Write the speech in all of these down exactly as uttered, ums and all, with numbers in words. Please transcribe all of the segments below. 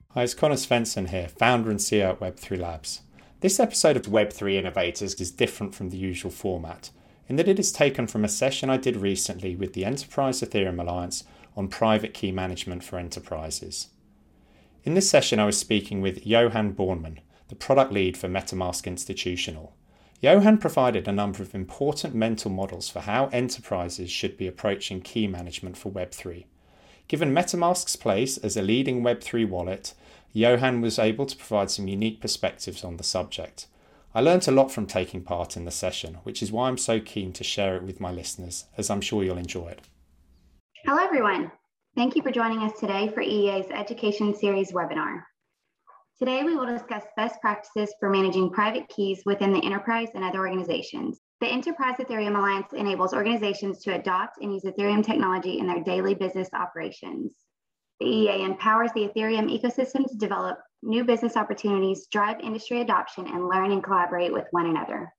Hi, it's Connor Svensson here, founder and C E O at Web three Labs. This episode of Web three Innovators is different from the usual format, in that it is taken from a session I did recently with the Enterprise Ethereum Alliance on private key management for enterprises. In this session, I was speaking with Johan Bornman, the product lead for MetaMask Institutional. Johan provided a number of important mental models for how enterprises should be approaching key management for Web three. Given MetaMask's place as a leading Web three wallet, Johan was able to provide some unique perspectives on the subject. I learnt a lot from taking part in the session, which is why I'm so keen to share it with my listeners, as I'm sure you'll enjoy it. Hello, everyone. Thank you for joining us today for E E A's Education Series webinar. Today, we will discuss best practices for managing private keys within the enterprise and other organizations. The Enterprise Ethereum Alliance enables organizations to adopt and use Ethereum technology in their daily business operations. The E E A empowers the Ethereum ecosystem to develop new business opportunities, drive industry adoption, and learn and collaborate with one another.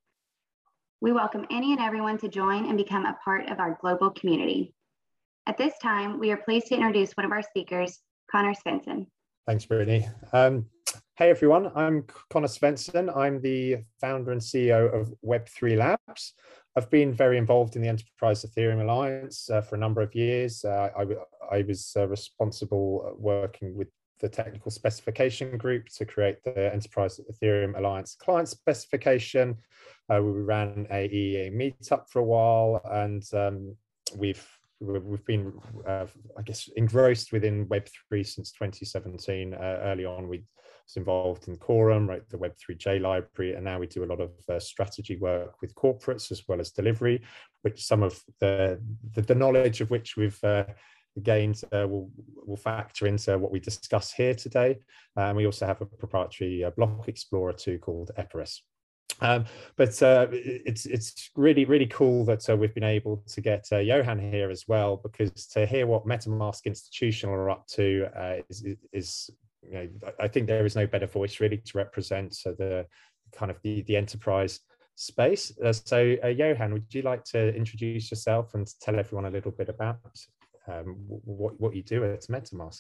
We welcome any and everyone to join and become a part of our global community. At this time, we are pleased to introduce one of our speakers, Connor Svensson. Thanks, Brittany. Um, hey, everyone. I'm Connor Svensson. I'm the founder and C E O of Web three Labs. I've been very involved in the Enterprise Ethereum Alliance uh, for a number of years. Uh, I, I was uh, responsible working with the technical specification group to create the Enterprise Ethereum Alliance client specification. Uh, we ran a E E A meetup for a while, and um, we've We've been, uh, I guess, engrossed within Web three since twenty seventeen. Uh, early on, we was involved in Quorum, right, the Web three J library, and now we do a lot of uh, strategy work with corporates as well as delivery, which some of the the, the knowledge of which we've uh, gained uh, will will factor into what we discuss here today. And we also have a proprietary uh, block explorer too called Eperis. Um, but uh, it's it's really, really cool that uh, we've been able to get uh, Johan here as well, because to hear what MetaMask Institutional are up to uh, is, is, you know, I think there is no better voice really to represent uh, the kind of the, the enterprise space. Uh, so uh, Johan, would you like to introduce yourself and tell everyone a little bit about um, what, what you do at MetaMask?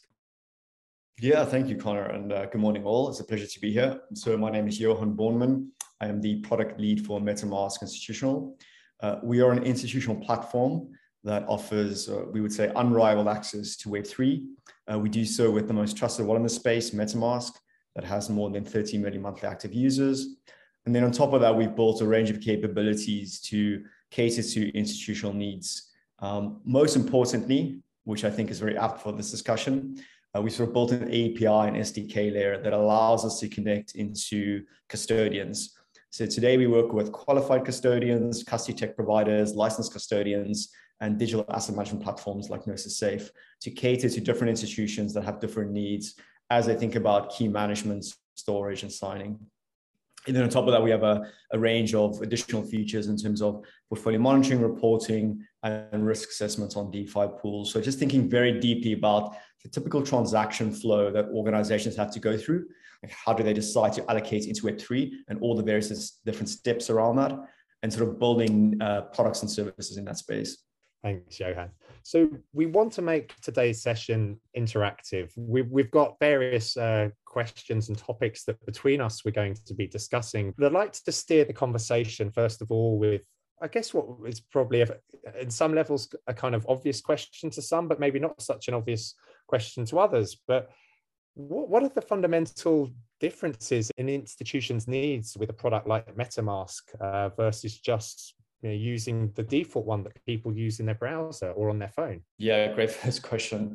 Yeah, thank you, Connor, and uh, good morning all. It's a pleasure to be here. So my name is Johan Bornman. I am the product lead for MetaMask Institutional. Uh, we are an institutional platform that offers, uh, we would say, unrivaled access to Web three. Uh, we do so with the most trusted wallet in the space, MetaMask, that has more than thirty million monthly active users. And then on top of that, we've built a range of capabilities to cater to institutional needs. Um, most importantly, which I think is very apt for this discussion, Uh, we sort of built an A P I and S D K layer that allows us to connect into custodians. So today we work with qualified custodians, custody tech providers, licensed custodians, and digital asset management platforms like Gnosis Safe to cater to different institutions that have different needs as they think about key management, storage, and signing. And then on top of that, we have a, a range of additional features in terms of portfolio monitoring, reporting, and risk assessments on DeFi pools. So just thinking very deeply about the typical transaction flow that organizations have to go through. Like how do they decide to allocate into Web three and all the various different steps around that, and sort of building uh, products and services in that space. Thanks, Johan. So we want to make today's session interactive. We've, we've got various uh, questions and topics that between us we're going to be discussing. But I'd like to steer the conversation, first of all, with, I guess, what is probably, a, in some levels, a kind of obvious question to some, but maybe not such an obvious question to others. But what, what are the fundamental differences in institutions' needs with a product like MetaMask uh, versus just you know, using the default one that people use in their browser or on their phone? Yeah, great first question.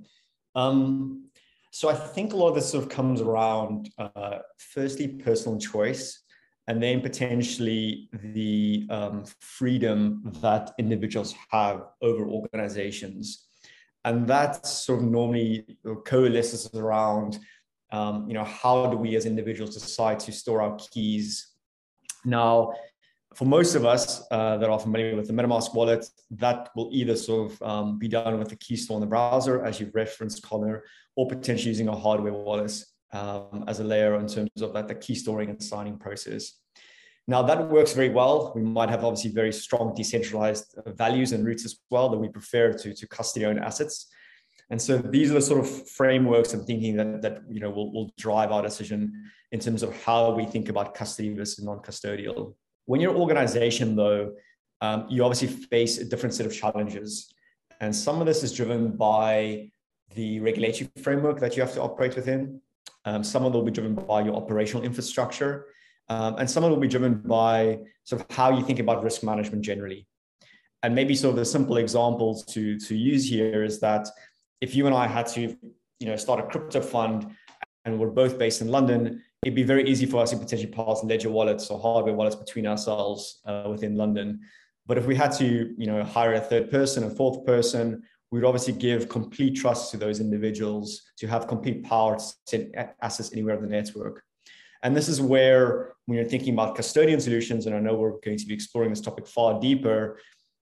Um, so I think a lot of this sort of comes around, uh, firstly, personal choice, and then potentially the um, freedom that individuals have over organizations. And that sort of normally coalesces around, um, you know, how do we as individuals decide to store our keys? Now, for most of us uh, that are familiar with the MetaMask wallet, that will either sort of um, be done with the key store in the browser, as you've referenced, Connor, or potentially using a hardware wallet um, as a layer in terms of that, the key storing and signing process. Now that works very well. We might have obviously very strong decentralized values and roots as well that we prefer to, to custody owned assets. And so these are the sort of frameworks and thinking that, that you know, will, will drive our decision in terms of how we think about custody versus non-custodial. When you're an organization, though, um, you obviously face a different set of challenges. And some of this is driven by the regulatory framework that you have to operate within. Um, some of it will be driven by your operational infrastructure. Um, and some of it will be driven by sort of how you think about risk management generally. And maybe sort of the simple examples to, to use here is that if you and I had to, you know, start a crypto fund and we're both based in London, it'd be very easy for us to potentially pass ledger wallets or hardware wallets between ourselves uh, within London. But if we had to, you know, hire a third person, a fourth person, we'd obviously give complete trust to those individuals to have complete power to send assets anywhere on the network. And this is where, when you're thinking about custodian solutions, and I know we're going to be exploring this topic far deeper,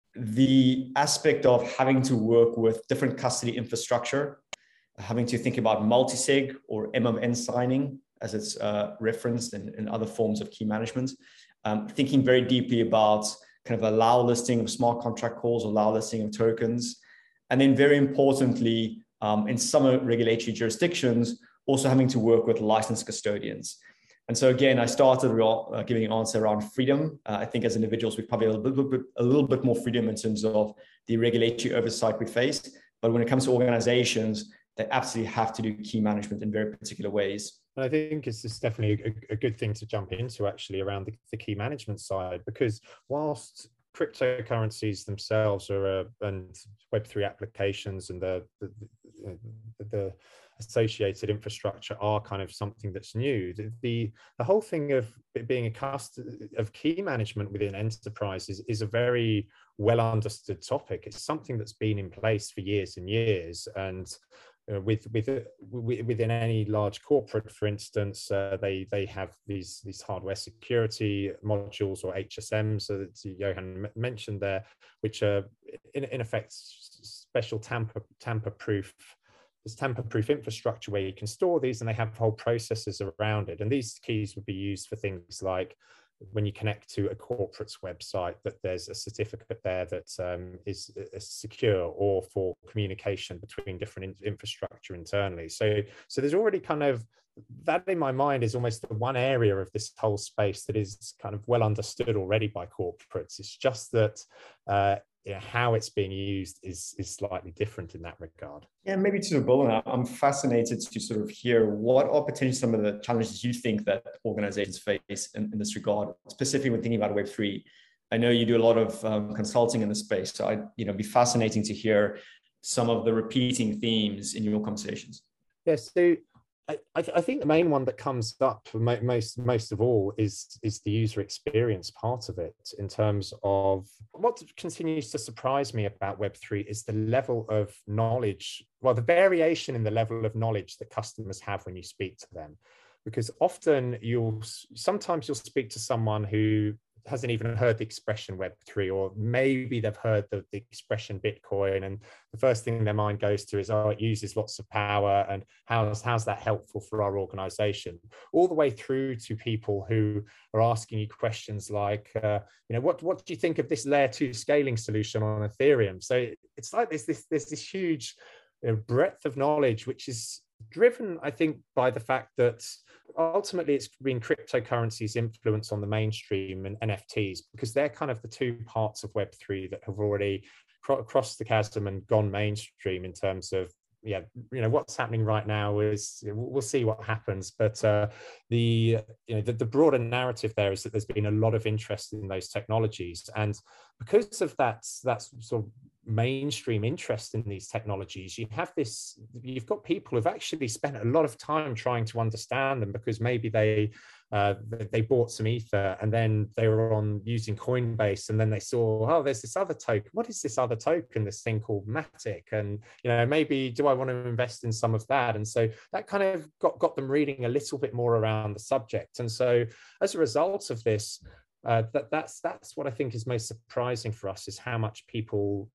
the aspect of having to work with different custody infrastructure, having to think about multi-sig or M M N signing, as it's uh, referenced in, in other forms of key management, um, thinking very deeply about kind of allow listing of smart contract calls, allow listing of tokens, and then very importantly, um, in some regulatory jurisdictions, also having to work with licensed custodians. And so again, I started uh, giving an answer around freedom. Uh, I think as individuals, we probably have a little bit, a little bit more freedom in terms of the regulatory oversight we face. But when it comes to organizations, they absolutely have to do key management in very particular ways. And I think it's just definitely a, a good thing to jump into actually around the, the key management side, because whilst cryptocurrencies themselves are uh, and Web three applications and the, the, the, the associated infrastructure are kind of something that's new. The, the, the whole thing of it being a cust of key management within enterprises is a very well understood topic. It's something that's been in place for years and years. And uh, with, with, uh, within any large corporate, for instance, uh, they, they have these, these hardware security modules or H S Ms that Johan mentioned there, which are in, in effect special tamper, tamper-proof There's tamper-proof infrastructure where you can store these, and they have whole processes around it. And these keys would be used for things like when you connect to a corporate's website, that there's a certificate there that um, is, is secure, or for communication between different in infrastructure internally. So, so there's already kind of, that in my mind is almost the one area of this whole space that is kind of well understood already by corporates. It's just that uh, you know, how it's being used is, is slightly different in that regard. Yeah, maybe to build on that, I'm fascinated to sort of hear what are potentially some of the challenges you think that organizations face in, in this regard, specifically when thinking about Web three. I know you do a lot of um, consulting in the space, so I'd you know, be fascinating to hear some of the repeating themes in your conversations. Yes, yeah, so I, I think the main one that comes up most most of all is is the user experience part of it, in terms of what continues to surprise me about Web three is the level of knowledge, well, the variation in the level of knowledge that customers have when you speak to them. Because often you'll, sometimes you'll speak to someone who hasn't even heard the expression Web three, or maybe they've heard the, the expression Bitcoin, and the first thing their mind goes to is, oh, it uses lots of power, and how's, how's that helpful for our organization? All the way through to people who are asking you questions like, uh, you know, what, what do you think of this layer two scaling solution on Ethereum? So it's like there's this, there's this huge you know, breadth of knowledge, which is driven, I think, by the fact that ultimately it's been cryptocurrencies' influence on the mainstream and N F Ts, because they're kind of the two parts of Web three that have already cro crossed the chasm and gone mainstream in terms of, yeah, you know, what's happening right now is, we'll see what happens. But uh, the, you know, the, the broader narrative there is that there's been a lot of interest in those technologies. And because of that, that's sort of mainstream interest in these technologies, you have this, you've got people who've actually spent a lot of time trying to understand them, because maybe they uh, they bought some ether and then they were on using Coinbase, and then they saw, oh, there's this other token. What is this other token, this thing called Matic? And, you know, maybe do I want to invest in some of that? And so that kind of got, got them reading a little bit more around the subject. And so as a result of this, uh, that, that's, that's what I think is most surprising for us, is how much people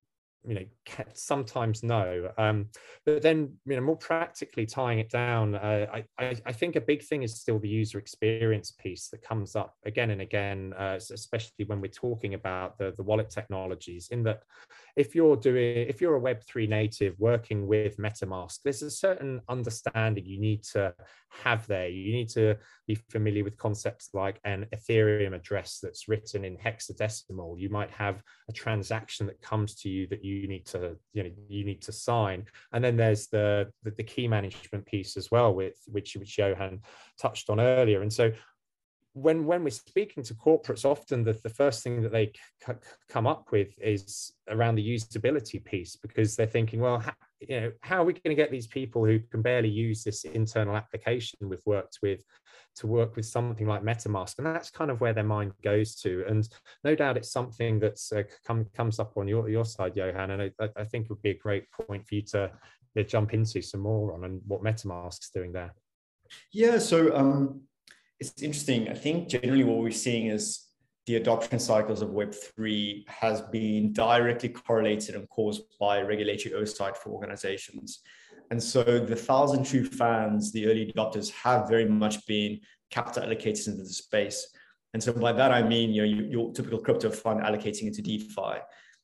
you know, sometimes no. Um, but then, you know, more practically tying it down, uh, I, I, I think a big thing is still the user experience piece that comes up again and again, uh, especially when we're talking about the, the wallet technologies, in that if you're doing, if you're a Web three native working with MetaMask, there's a certain understanding you need to have there. You need to be familiar with concepts like an Ethereum address that's written in hexadecimal. You might have a transaction that comes to you that you need to, you know, you need to sign. And then there's the, the, the key management piece as well, with which, which Johan touched on earlier. And so when when we're speaking to corporates, often the, the first thing that they c- come up with is around the usability piece, because they're thinking, well, how, you know, how are we going to get these people who can barely use this internal application we've worked with to work with something like MetaMask? And that's kind of where their mind goes to. And no doubt it's something that's uh, come, comes up on your, your side, Johan, and I, I think it would be a great point for you to uh, jump into some more on, and what MetaMask's doing there. Yeah, so um, it's interesting. I think generally what we're seeing is the adoption cycles of Web three has been directly correlated and caused by regulatory oversight for organizations. And so the thousand true fans, the early adopters, have very much been capital allocators into the space. And so by that, I mean, you know, your, your typical crypto fund allocating into DeFi.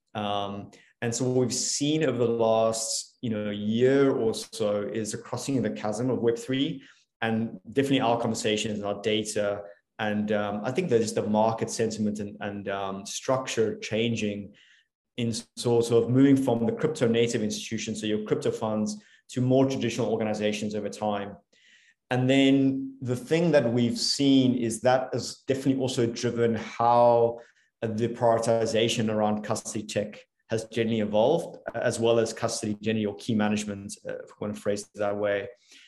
Um, and so what we've seen over the last, you know, year or so is a crossing of the chasm of Web three, and definitely our conversations and our data. And um, I think that just the market sentiment and, and um, structure changing in sort of moving from the crypto native institutions, so your crypto funds, to more traditional organizations over time. And then the thing that we've seen is that has definitely also driven how the prioritization around custody tech has generally evolved, as well as custody generally, or key management, if I want to phrase it that way.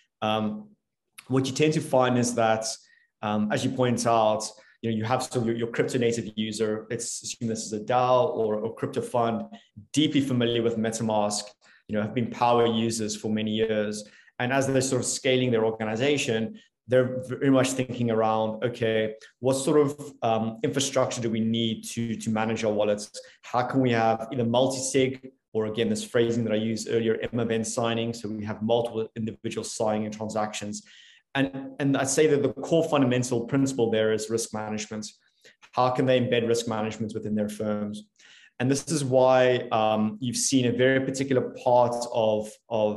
Um, what you tend to find is that, um, as you point out, you know, you have sort of your, your crypto native user, let's assume this is a DAO or a crypto fund, deeply familiar with MetaMask, you know, have been power users for many years. And as they're sort of scaling their organization, they're very much thinking around, okay, what sort of um, infrastructure do we need to, to manage our wallets? How can we have either multi-sig, or again, this phrasing that I used earlier, M-event signing, so we have multiple individuals signing transactions. And, and I'd say that the core fundamental principle there is risk management. How can they embed risk management within their firms? And this is why um, you've seen a very particular part of, of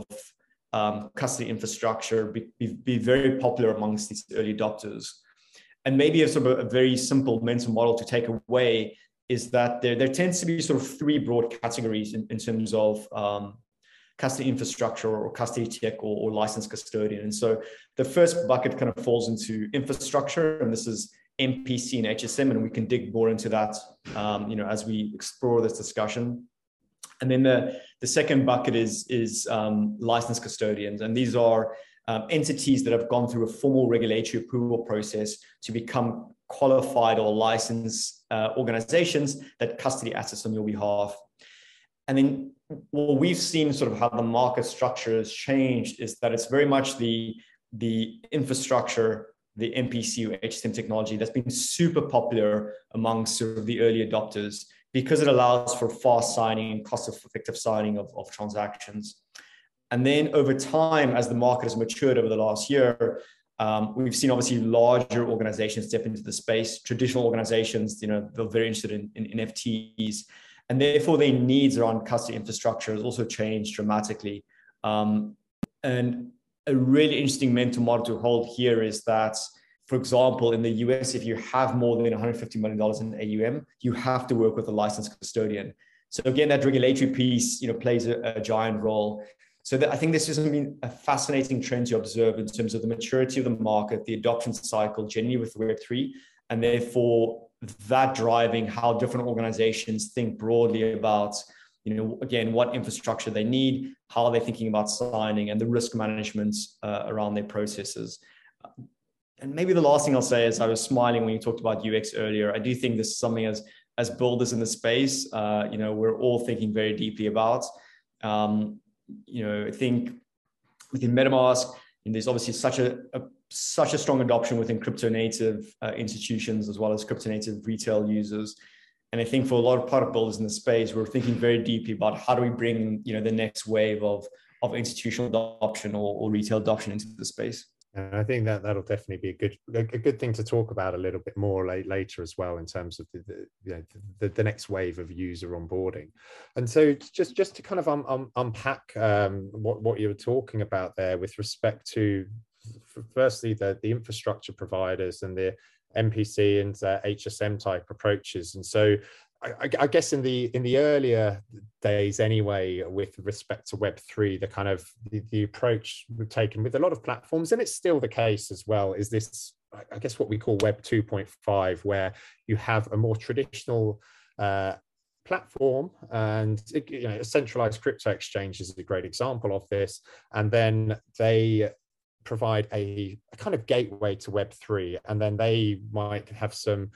um, custody infrastructure be, be, be very popular amongst these early adopters. And maybe a sort of a very simple mental model to take away is that there, there tends to be sort of three broad categories in, in terms of um, custody infrastructure or custody tech or, or licensed custodian. And so the first bucket kind of falls into infrastructure, and this is M P C and H S M, and we can dig more into that, um, you know, as we explore this discussion. And then the, the second bucket is, is um, licensed custodians, and these are um, entities that have gone through a formal regulatory approval process to become qualified or licensed uh, organizations that custody assets on your behalf. And then what we've seen, sort of how the market structure has changed, is that it's very much the, the infrastructure, the M P C or H S M technology that's been super popular amongst sort of the early adopters, because it allows for fast signing and cost-effective signing of, of transactions. And then over time, as the market has matured over the last year, um, we've seen obviously larger organizations step into the space. Traditional organizations, you know, they're very interested in, in N F Ts. And therefore, their needs around custody infrastructure has also changed dramatically. Um, and a really interesting mental model to hold here is that, for example, in the U S, if you have more than one hundred fifty million dollars in A U M, you have to work with a licensed custodian. So again, that regulatory piece, you know, plays a, a giant role. So that, I think this has been a fascinating trend to observe in terms of the maturity of the market, the adoption cycle, generally with Web three, and therefore that driving how different organizations think broadly about, you know, again, what infrastructure they need, how they're thinking about signing, and the risk management uh, around their processes. And maybe the last thing I'll say is, I was smiling when you talked about U X earlier. I do think this is something as, as builders in the space, uh, you know, we're all thinking very deeply about. Um, you know, I think within MetaMask, and there's obviously such a, a such a strong adoption within crypto native uh, institutions, as well as crypto native retail users. And I think for a lot of product builders in the space, we're thinking very deeply about how do we bring, you know, the next wave of, of institutional adoption or, or retail adoption into the space. And I think that that'll definitely be a good a good thing to talk about a little bit more late, later as well, in terms of the, the you know the, the next wave of user onboarding. And so just just to kind of um, um, unpack um, what what you were talking about there with respect to, firstly, the the infrastructure providers and the M P C and uh, H S M type approaches. And so I, I guess in the in the earlier days anyway, with respect to Web three, the kind of the, the approach we've taken with a lot of platforms, and it's still the case as well, is this, I guess, what we call Web two point five, where you have a more traditional uh, platform, and you know, a centralized crypto exchange is a great example of this, and then they provide a, a kind of gateway to Web three, and then they might have some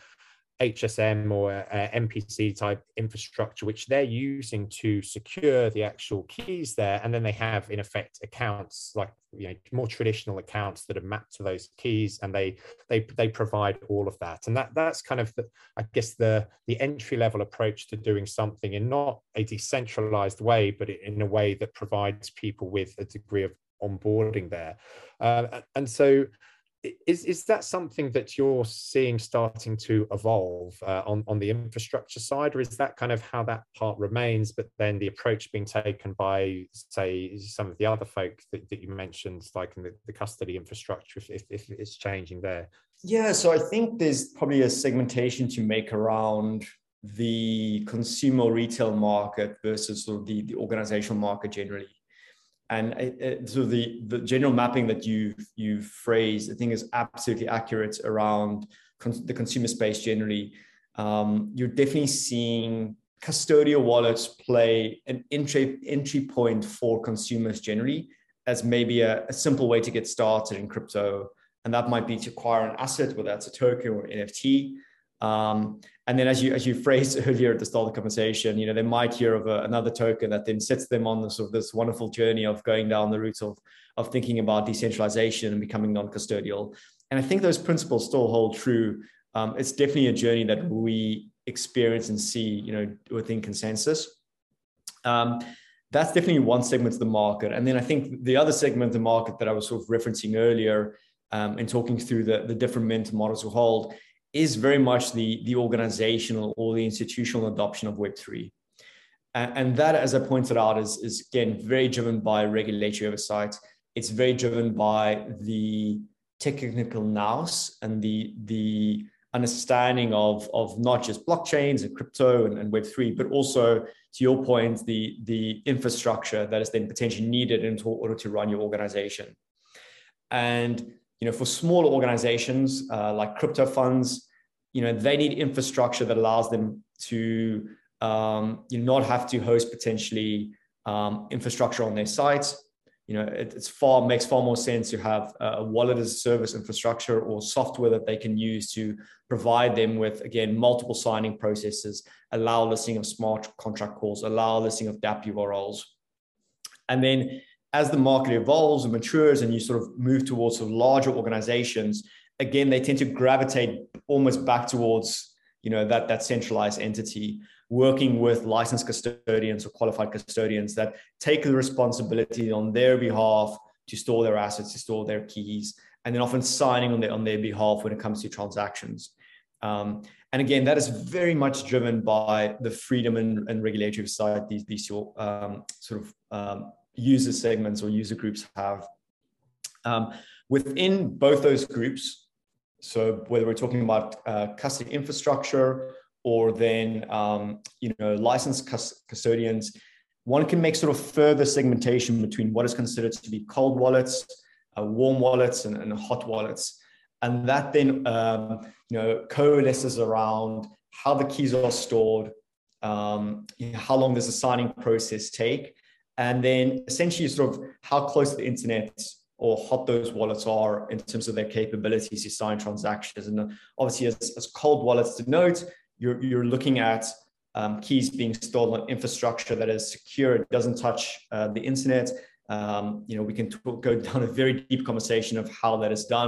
H S M or uh, M P C type infrastructure, which they're using to secure the actual keys there. And then they have, in effect, accounts like, you know, more traditional accounts that are mapped to those keys, and they they they provide all of that. And that that's kind of, the, I guess, the the entry level approach to doing something in not a decentralized way, but in a way that provides people with a degree of onboarding there. Uh, and so. Is, is that something that you're seeing starting to evolve uh, on, on the infrastructure side, or is that kind of how that part remains, but then the approach being taken by, say, some of the other folk that, that you mentioned, like in the, the custody infrastructure, if, if it's changing there? Yeah, so I think there's probably a segmentation to make around the consumer retail market versus sort of the, the organizational market generally. And it, so the, the general mapping that you you phrased, I think, is absolutely accurate around con- the consumer space generally. Um, you're definitely seeing custodial wallets play an entry entry point for consumers generally, as maybe a, a simple way to get started in crypto, and that might be to acquire an asset, whether that's a token or N F T. Um, and then, as you as you phrased earlier at the start of the conversation, you know, they might hear of a, another token that then sets them on this sort of this wonderful journey of going down the route of of thinking about decentralization and becoming non-custodial. And I think those principles still hold true. Um, it's definitely a journey that we experience and see, you know, within Consensus. Um, that's definitely one segment of the market. And then I think the other segment of the market that I was sort of referencing earlier, um, and talking through the, the different mental models we hold, is very much the, the organizational or the institutional adoption of Web three. And, and that, as I pointed out, is, is again, very driven by regulatory oversight. It's very driven by the technical nous and the, the understanding of, of not just blockchains and crypto and, and Web three, but also, to your point, the, the infrastructure that is then potentially needed in order to run your organization. And you know, for smaller organizations uh, like crypto funds, you know, they need infrastructure that allows them to um, you know, not have to host potentially um, infrastructure on their sites. You know, it, it's far makes far more sense to have a wallet as a service infrastructure or software that they can use to provide them with, again, multiple signing processes, allow listing of smart contract calls, allow listing of dApp U R Ls, and then, as the market evolves and matures and you sort of move towards sort of larger organizations, again, they tend to gravitate almost back towards, you know, that, that centralized entity, working with licensed custodians or qualified custodians that take the responsibility on their behalf to store their assets, to store their keys, and then often signing on their, on their behalf when it comes to transactions. Um, and again, that is very much driven by the freedom and, and regulatory side these, these um, sort of um, user segments or user groups have. Um, within both those groups, so whether we're talking about uh, custody infrastructure or then um, you know, licensed cus- custodians, one can make sort of further segmentation between what is considered to be cold wallets, uh, warm wallets, and, and hot wallets. And that then um, you know, coalesces around how the keys are stored, um, you know, how long does the signing process take, and then essentially sort of how close to the internet or hot those wallets are in terms of their capabilities to sign transactions. And obviously, as, as cold wallets denote, you're, you're looking at um, keys being stored on infrastructure that is secure, it doesn't touch uh, the internet. Um, you know, we can talk, go down a very deep conversation of how that is done,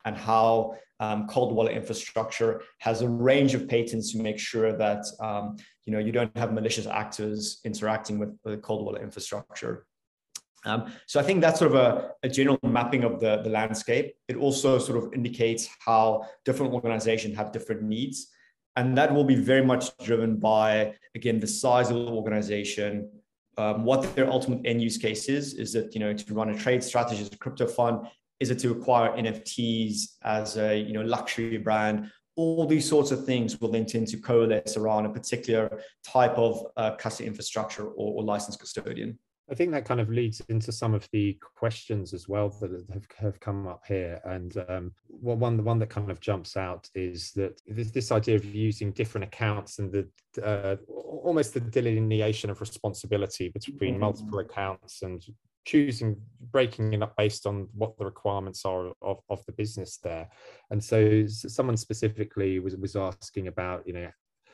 and how um, cold wallet infrastructure has a range of patents to make sure that um, you know you don't have malicious actors interacting with the cold wallet infrastructure. Um, so I think that's sort of a, a general mapping of the, the landscape. It also sort of indicates how different organizations have different needs. And that will be very much driven by, again, the size of the organization, um, what their ultimate end use case is. Is it, you know, to run a trade strategy as a crypto fund? Is it to acquire N F Ts as a, you know, luxury brand? All these sorts of things will then tend to coalesce around a particular type of uh, custody infrastructure or, or licensed custodian. I think that kind of leads into some of the questions as well that have, have come up here. And um, well, one, the one that kind of jumps out is that this, this idea of using different accounts and the uh, almost the delineation of responsibility between mm-hmm. multiple accounts and choosing, breaking it up based on what the requirements are of, of the business there. And so someone specifically was, was asking about, you know,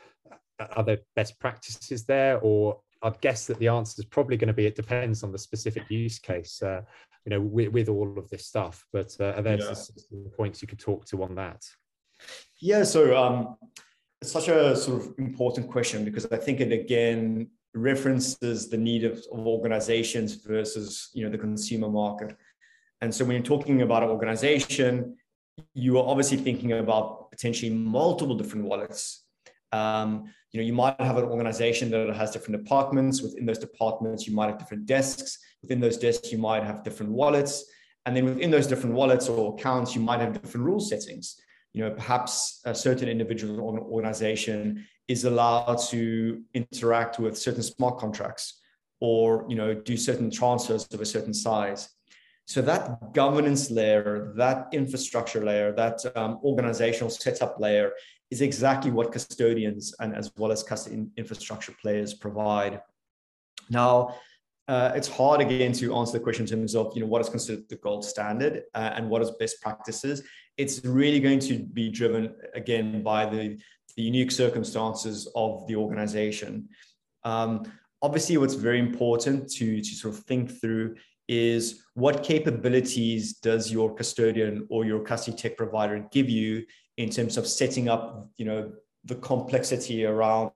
are there best practices there, or I'd guess that the answer is probably going to be it depends on the specific use case, uh, you know, with, with all of this stuff. But uh, are there yeah. some points you could talk to on that? Yeah, so um, it's such a sort of important question because I think it again references the need of, of organizations versus, you know, the consumer market. And so when you're talking about an organization, you are obviously thinking about potentially multiple different wallets. Um, you know, you might have an organization that has different departments. Within those departments, you might have different desks. Within those desks, you might have different wallets. And then within those different wallets or accounts, you might have different rule settings. You know, perhaps a certain individual or organization is allowed to interact with certain smart contracts or, you know, do certain transfers of a certain size. So that governance layer, that infrastructure layer, that um, organizational setup layer is exactly what custodians and as well as custody infrastructure players provide. Now, uh, it's hard again to answer the question in terms of, you know, what is considered the gold standard uh, and what is best practices. It's really going to be driven again by the, the unique circumstances of the organization. Um, obviously, what's very important to, to sort of think through is what capabilities does your custodian or your custody tech provider give you in terms of setting up, you know, the complexity around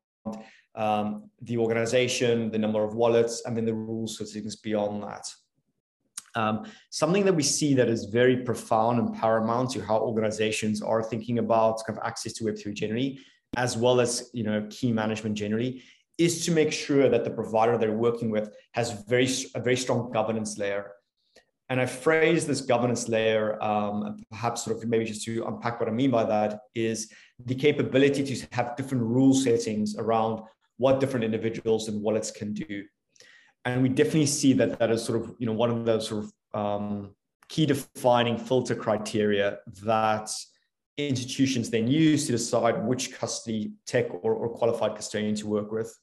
um, the organization, the number of wallets, and then the rules for things beyond that. Um, something that we see that is very profound and paramount to how organizations are thinking about kind of access to Web three generally, as well as, you know, key management generally, is to make sure that the provider they're working with has very a very strong governance layer. And I phrase this governance layer, um, and perhaps sort of maybe just to unpack what I mean by that, is the capability to have different rule settings around what different individuals and wallets can do. And we definitely see that that is sort of, you know, one of those sort of um, key defining filter criteria that institutions then use to decide which custody tech or, or qualified custodian to work with.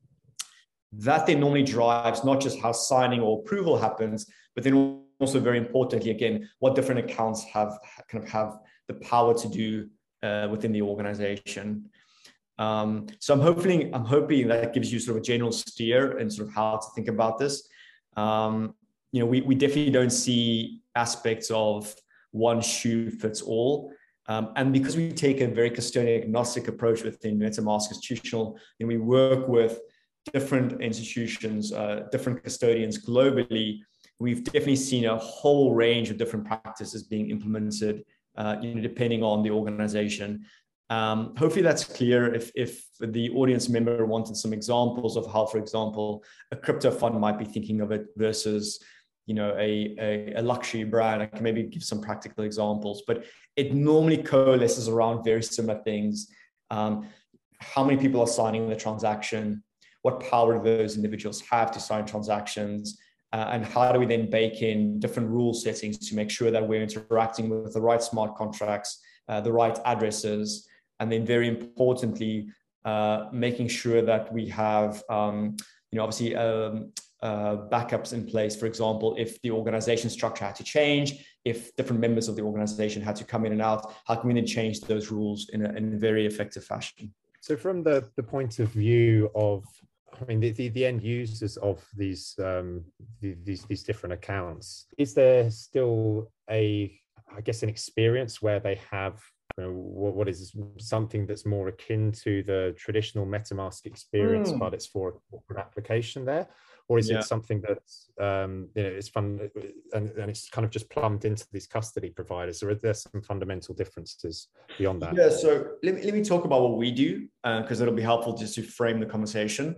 That then normally drives not just how signing or approval happens, but then also very importantly, again, what different accounts have kind of have the power to do uh, within the organization. Um, so I'm hoping I'm hoping that gives you sort of a general steer and sort of how to think about this. Um, you know, we we definitely don't see aspects of one shoe fits all. Um, and because we take a very custodian agnostic approach within MetaMask Institutional, and we work with different institutions, uh, different custodians globally, we've definitely seen a whole range of different practices being implemented, uh, you know, depending on the organization. Um, hopefully that's clear. If, if the audience member wanted some examples of how, for example, a crypto fund might be thinking of it versus, you know, a, a, a luxury brand, I can maybe give some practical examples, but it normally coalesces around very similar things. Um, how many people are signing the transaction? What power do those individuals have to sign transactions? Uh, and how do we then bake in different rule settings to make sure that we're interacting with the right smart contracts, uh, the right addresses, and then very importantly, uh, making sure that we have, um, you know, obviously um, uh, backups in place. For example, if the organization structure had to change, if different members of the organization had to come in and out, how can we then change those rules in a, in a very effective fashion? So from the, the point of view of, I mean, the, the, the end users of these, um, the, these these different accounts, is there still a I guess, an experience where they have, you know, what, what is something that's more akin to the traditional MetaMask experience, mm. but it's for a corporate application there? Or is yeah. it something that's, um, you know, it's fun and, and it's kind of just plumbed into these custody providers, or are there some fundamental differences beyond that? Yeah, so let me, let me talk about what we do, because uh, it'll be helpful just to frame the conversation.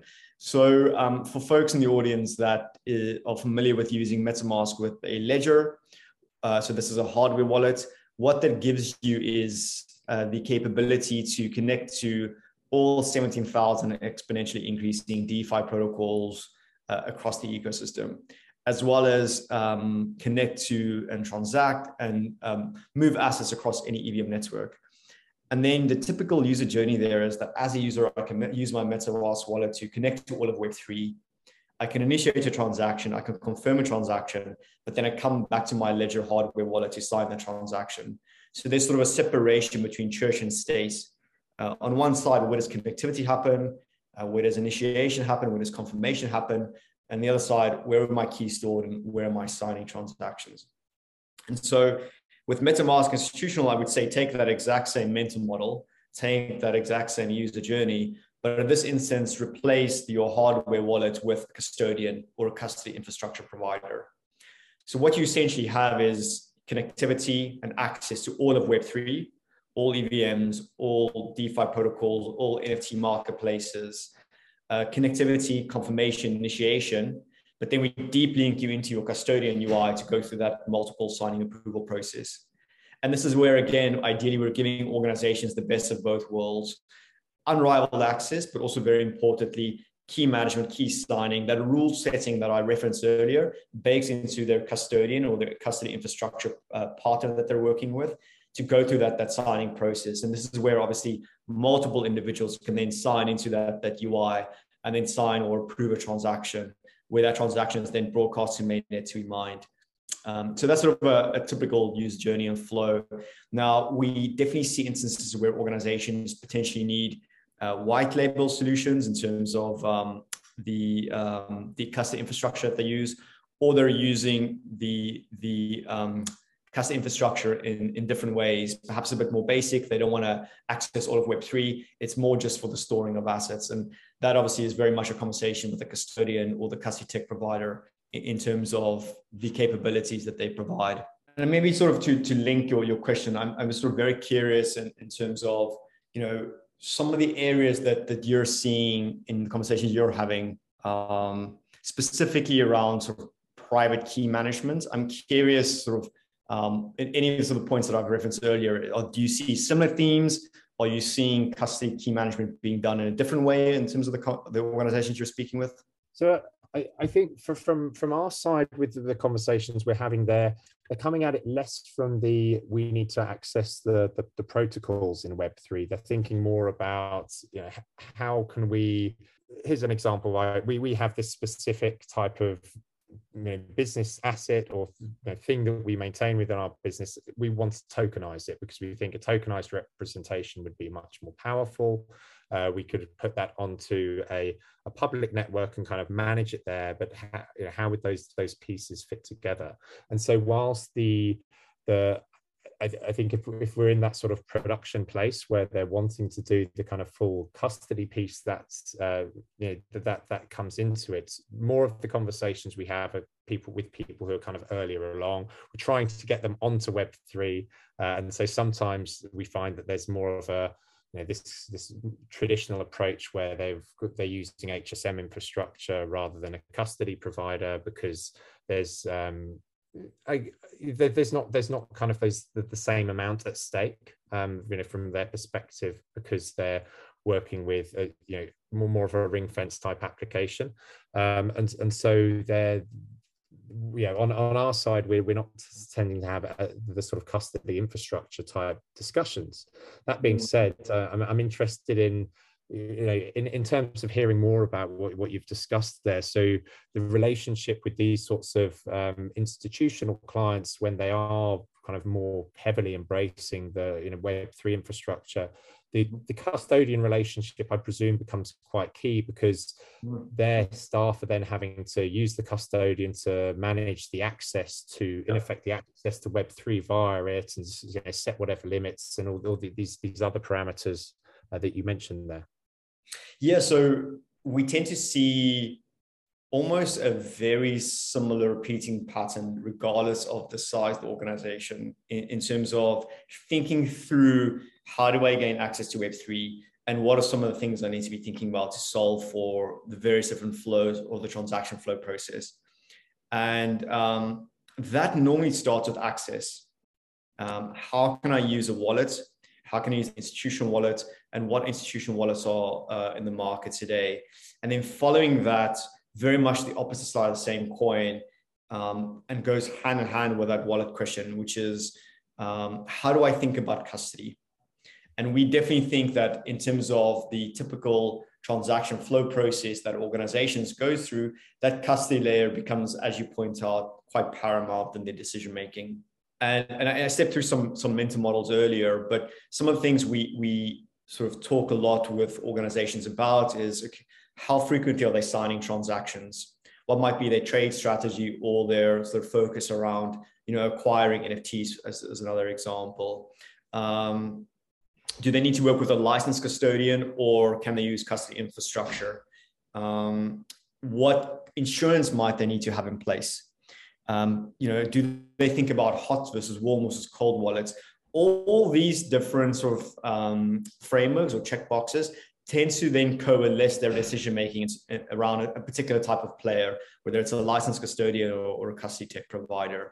So um, for folks in the audience that is, are familiar with using MetaMask with a ledger, uh, so this is a hardware wallet, what that gives you is uh, the capability to connect to all seventeen thousand exponentially increasing DeFi protocols uh, across the ecosystem, as well as um, connect to and transact and um, move assets across any E V M network. And then the typical user journey there is that as a user, I can use my MetaMask wallet to connect to all of Web three. I can initiate a transaction, I can confirm a transaction, but then I come back to my Ledger hardware wallet to sign the transaction. So there's sort of a separation between church and state. Uh, on one side, where does connectivity happen? Uh, where does initiation happen? Where does confirmation happen? And the other side, where are my keys stored and where am I signing transactions? And so with MetaMask Institutional, I would say take that exact same mental model, take that exact same user journey, but in this instance, replace your hardware wallet with a custodian or a custody infrastructure provider. So what you essentially have is connectivity and access to all of Web three, all E V Ms, all DeFi protocols, all N F T marketplaces, uh, connectivity, confirmation, initiation, but then we deep link you into your custodian U I to go through that multiple signing approval process. And this is where, again, ideally, we're giving organizations the best of both worlds, unrivaled access, but also very importantly, key management, key signing, that rule setting that I referenced earlier bakes into their custodian or their custody infrastructure uh, partner that they're working with to go through that, that signing process. And this is where obviously multiple individuals can then sign into that, that U I and then sign or approve a transaction, where that transaction is then broadcast to mainnet to be mined. Um, so that's sort of a, a typical user journey and flow. Now, we definitely see instances where organizations potentially need uh, white label solutions in terms of um, the, um, the custody infrastructure that they use, or they're using the, the um, custody infrastructure in, in different ways, perhaps a bit more basic. They don't want to access all of Web three. It's more just for the storing of assets. And that obviously is very much a conversation with the custodian or the custody tech provider in, in terms of the capabilities that they provide. And maybe sort of to, to link your, your question, I'm, I'm sort of very curious in, in terms of, you know, some of the areas that, that you're seeing in the conversations you're having, um, specifically around sort of private key management. I'm curious sort of um, in any of the sort of points that I've referenced earlier, or do you see similar themes? Are you seeing custody key management being done in a different way in terms of the, the organizations you're speaking with? So I, I think for, from, from our side with the conversations we're having there, they're coming at it less from the, we need to access the, the, the protocols in Web three. They're thinking more about, you know, how can we, here's an example, right? we, we have this specific type of, you know, business asset or, you know, thing that we maintain within our business. We want to tokenize it because we think a tokenized representation would be much more powerful. Uh, we could put that onto a, a public network and kind of manage it there, but how, you know, how would those those pieces fit together? And so whilst the the I, I think if, if we're in that sort of production place where they're wanting to do the kind of full custody piece, that's uh, you know, that that comes into it. More of the conversations we have are people with people who are kind of earlier along. We're trying to get them onto Web three, uh, and so sometimes we find that there's more of a, you know, this this traditional approach where they've they're using H S M infrastructure rather than a custody provider because there's um, I, there's not there's not kind of those the, the same amount at stake, um, you know, from their perspective, because they're working with a, you know, more more of a ring fence type application, um, and and so they're, you know, on on our side we're we're not tending to have a, the sort of custody infrastructure type discussions. That being said, uh, I'm I'm interested in, you know, in, in terms of hearing more about what, what you've discussed there. So the relationship with these sorts of um, institutional clients when they are kind of more heavily embracing the you know Web three infrastructure, the, the custodian relationship, I presume, becomes quite key, because their staff are then having to use the custodian to manage the access to, in effect, the access to Web three via it, and you know, set whatever limits and all, all the, these, these other parameters uh, that you mentioned there. Yeah, so we tend to see almost a very similar repeating pattern, regardless of the size of the organization, in, in terms of thinking through how do I gain access to Web three, and what are some of the things I need to be thinking about to solve for the various different flows or the transaction flow process. And um, that normally starts with access. Um, how can I use a wallet? How can I use an institutional wallet? And what institutional wallets are uh, in the market today? And then following that, very much the opposite side of the same coin, um, and goes hand in hand with that wallet question, which is, um, how do I think about custody? And we definitely think that in terms of the typical transaction flow process that organizations go through, that custody layer becomes, as you point out, quite paramount in their decision-making. And, and I stepped through some, some mental models earlier, but some of the things we, we sort of talk a lot with organizations about is, okay, how frequently are they signing transactions? What might be their trade strategy or their sort of focus around, you know, acquiring N F Ts as, as another example. Um, do they need to work with a licensed custodian, or can they use custody infrastructure? Um, what insurance might they need to have in place? Um, you know, do they think about hot versus warm versus cold wallets? All, all these different sort of um, frameworks or checkboxes tends to then coalesce their decision-making around a particular type of player, whether it's a licensed custodian or, or a custody tech provider.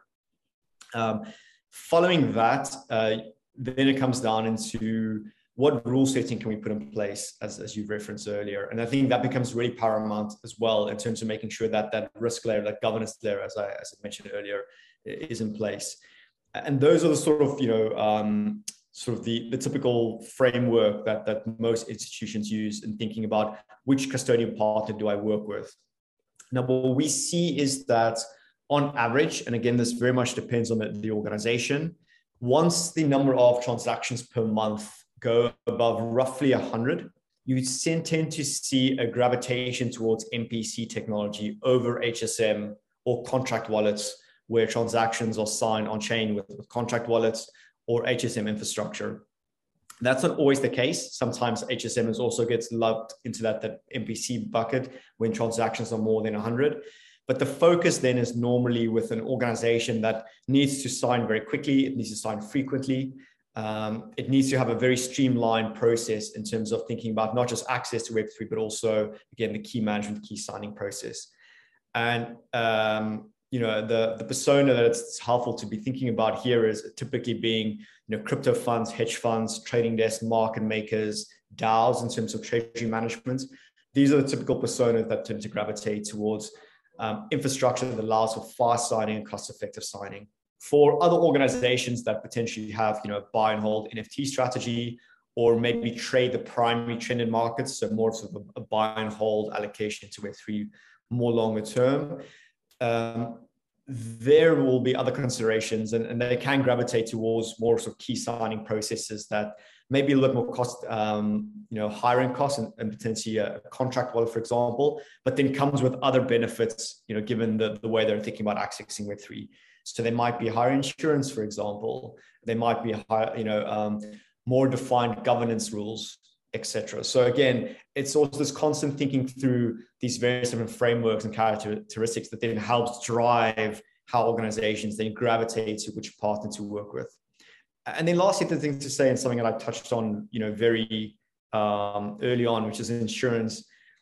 Um, following that, uh, then it comes down into what rule setting can we put in place, as, as you've referenced earlier. And I think that becomes really paramount as well in terms of making sure that that risk layer, that governance layer, as I, as I mentioned earlier, is in place. And those are the sort of, you know, um, sort of the, the typical framework that, that most institutions use in thinking about which custodian partner do I work with. Now, what we see is that on average, and again, this very much depends on the, the organization, once the number of transactions per month go above roughly one hundred, you tend to see a gravitation towards M P C technology over H S M or contract wallets, where transactions are signed on chain with, with contract wallets or H S M infrastructure. That's not always the case. Sometimes H S M also gets lumped into that, that M P C bucket when transactions are more than one hundred. But the focus then is normally with an organization that needs to sign very quickly. It needs to sign frequently. Um, it needs to have a very streamlined process in terms of thinking about not just access to Web three, but also, again, the key management, key signing process. And um, you know, the, the persona that it's helpful to be thinking about here is typically being, you know, crypto funds, hedge funds, trading desks, market makers, DAOs in terms of treasury management. These are the typical personas that tend to gravitate towards um, infrastructure that allows for fast signing and cost-effective signing. For other organizations that potentially have, you know, buy and hold N F T strategy, or maybe trade the primary trended markets, so more sort of a, a buy and hold allocation to Web three more longer term. Um, there will be other considerations, and, and they can gravitate towards more sort of key signing processes that may be a little more cost, um, you know, hiring costs and, and potentially a contract wallet, for example, but then comes with other benefits, you know, given the, the way they're thinking about accessing Web three. So they might be higher insurance, for example. They might be higher, you know, um, more defined governance rules, et cetera. So again, it's also this constant thinking through these various different frameworks and characteristics that then helps drive how organizations then gravitate to which partner to work with. And then lastly, the thing to say, and something that I touched on, you know, very um, early on, which is insurance.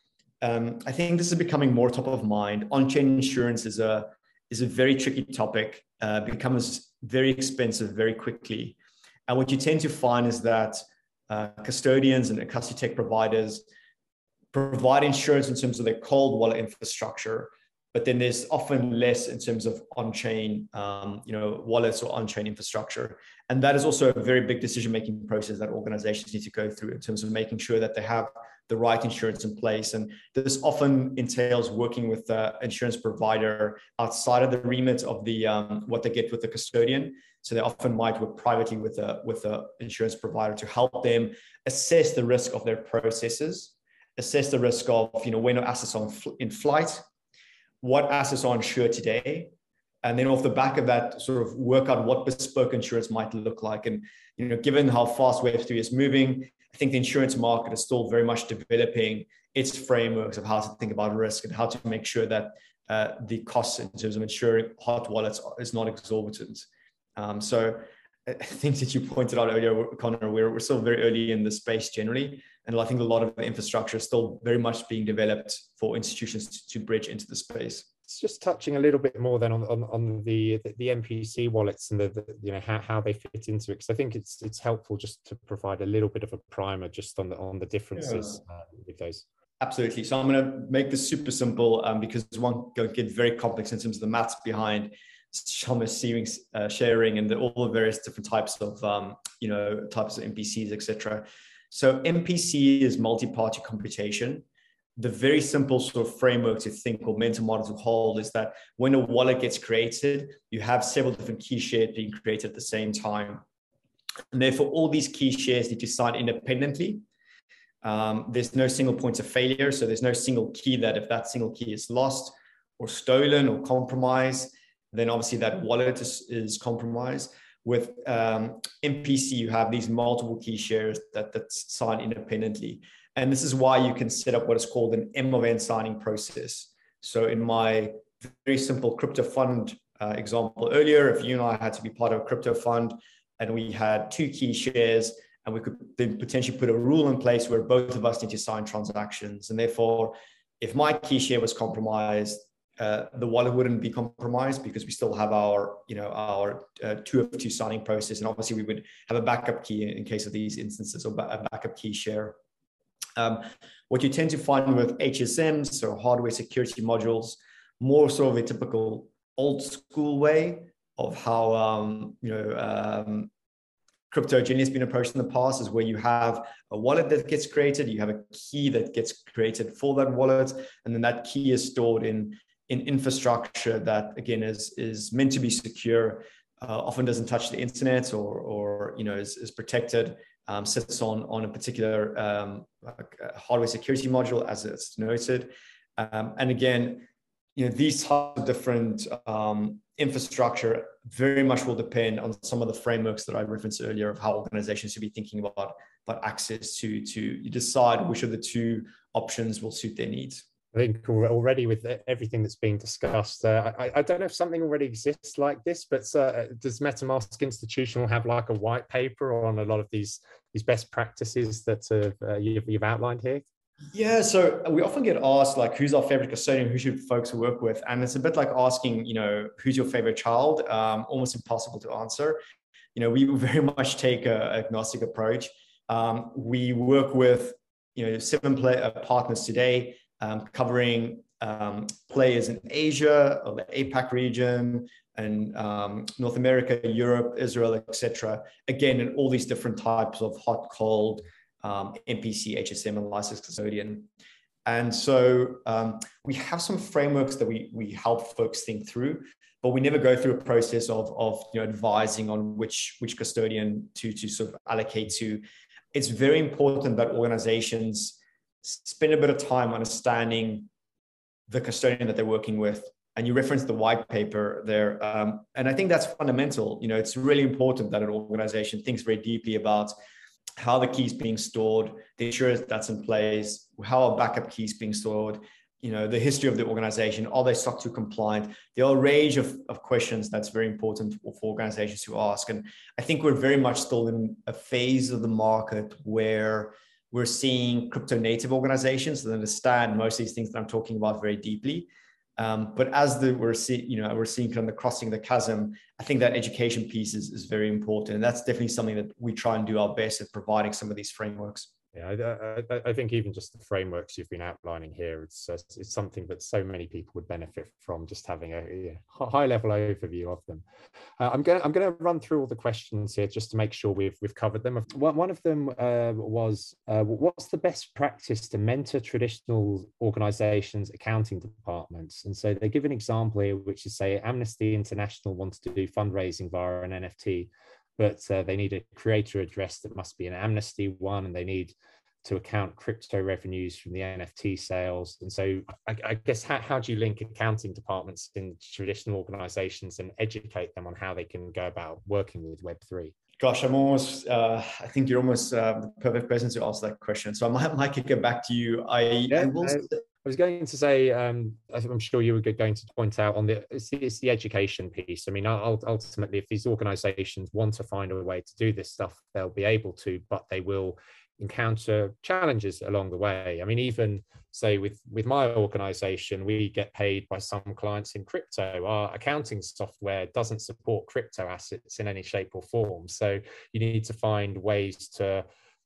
Um, I think this is becoming more top of mind. On-chain insurance is a is a very tricky topic, uh, becomes very expensive very quickly. And what you tend to find is that uh, custodians and custody tech providers provide insurance in terms of their cold wallet infrastructure, but then there's often less in terms of on-chain, um, you know, wallets or on-chain infrastructure. And that is also a very big decision-making process that organizations need to go through in terms of making sure that they have the right insurance in place. And this often entails working with the insurance provider outside of the remit of the um, what they get with the custodian. So they often might work privately with a with a insurance provider to help them assess the risk of their processes, assess the risk of, you know, when are assets on in flight, what assets are insured today, and then off the back of that, sort of work out what bespoke insurance might look like. And, you know, given how fast Web three is moving, I think the insurance market is still very much developing its frameworks of how to think about risk and how to make sure that uh, the costs in terms of insuring hot wallets is not exorbitant. Um, so I think that you pointed out earlier, Connor, we're, we're still very early in the space generally. And I think a lot of the infrastructure is still very much being developed for institutions to, to bridge into the space. It's just touching a little bit more then on on, on the, the the M P C wallets and the, the you know how, how they fit into it, because I think it's it's helpful just to provide a little bit of a primer just on the on the differences yeah. uh, with those. Absolutely. So I'm going to make this super simple um, because one can get very complex in terms of the maths behind sharing, uh, sharing and the, all the various different types of um, you know types of M P Cs, et cetera. So M P C is multi-party computation. The very simple sort of framework to think or mental model to hold is that when a wallet gets created, you have several different key shares being created at the same time. And therefore, all these key shares need to sign independently. Um, there's no single point of failure. So there's no single key that if that single key is lost or stolen or compromised, then obviously that wallet is, is compromised. With um, M P C, you have these multiple key shares that, that sign independently. And this is why you can set up what is called an M of N signing process. So in my very simple crypto fund uh, example earlier, if you and I had to be part of a crypto fund and we had two key shares, and we could then potentially put a rule in place where both of us need to sign transactions. And therefore, if my key share was compromised, uh, the wallet wouldn't be compromised because we still have our, you know, our uh, two of two signing process. And obviously we would have a backup key in case of these instances, or a backup key share. Um, what you tend to find with H S Ms, so hardware security modules, more sort of a typical old school way of how, um, you know, um, crypto generally has been approached in the past, is where you have a wallet that gets created, you have a key that gets created for that wallet, and then that key is stored in, in infrastructure that, again, is, is meant to be secure, uh, often doesn't touch the internet, or, or you know, is, is protected, um, sits on, on a particular um, hardware security module, as it's noted. Um, and again, you know, these types of different um, infrastructure very much will depend on some of the frameworks that I referenced earlier of how organizations should be thinking about, about access to, to decide which of the two options will suit their needs. I think already with everything that's being discussed, uh, I, I don't know if something already exists like this, but uh, does MetaMask Institutional have like a white paper on a lot of these, these best practices that uh, you've, you've outlined here? Yeah, so we often get asked, like, who's our favorite custodian? Who should folks work with? And it's a bit like asking, you know, who's your favorite child? Um, almost impossible to answer. You know, we very much take an agnostic approach. Um, we work with, you know, seven play, uh, partners today, um, covering um, players in Asia, or the APAC region, and um, North America, Europe, Israel, et cetera. Again, in all these different types of hot, cold, Um, M P C, H S M, and licensed custodian. And so um, we have some frameworks that we, we help folks think through, but we never go through a process of, of you know, advising on which, which custodian to, to sort of allocate to. It's very important that organizations spend a bit of time understanding the custodian that they're working with. And you referenced the white paper there. Um, and I think that's fundamental. You know, it's really important that an organization thinks very deeply about how the key is being stored, the insurance that's in place, how are backup keys being stored, you know, the history of the organization, are they S O C two compliant? There are a range of, of questions that's very important for, for organizations to ask. And I think we're very much still in a phase of the market where we're seeing crypto native organizations that understand most of these things that I'm talking about very deeply. Um, but as the, we're seeing, you know, we're seeing kind of the crossing the chasm, I think that education piece is, is very important. And that's definitely something that we try and do our best at providing some of these frameworks. Yeah, I, I, I think even just the frameworks you've been outlining here, it's, uh, it's something that so many people would benefit from, just having a, a high level overview of them. Uh, I'm going I'm going to run through all the questions here just to make sure we've we've covered them. One, one of them uh, was, uh, what's the best practice to mentor traditional organizations' accounting departments? And so they give an example here, which is, say, Amnesty International wants to do fundraising via an N F T, but uh, they need a creator address that must be an Amnesty one, and they need to account crypto revenues from the N F T sales. And so I, I guess how, how do you link accounting departments in traditional organizations and educate them on how they can go about working with Web three? Gosh, I'm almost, uh, I think you're almost uh, the perfect person to ask that question. So I might, might kick it back to you. I, yeah, I will... I, I was going to say, um, I'm sure you were going to point out on the, it's the, it's the education piece. I mean, ultimately, if these organizations want to find a way to do this stuff, they'll be able to, but they will encounter challenges along the way. I mean, even say with, with my organization, we get paid by some clients in crypto. Our accounting software doesn't support crypto assets in any shape or form. So you need to find ways to,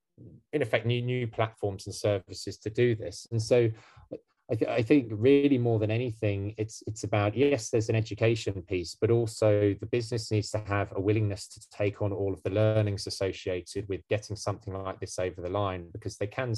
in effect, new, new platforms and services to do this. And so I, th- I think really more than anything, it's it's about, yes, there's an education piece, but also the business needs to have a willingness to take on all of the learnings associated with getting something like this over the line, because they can,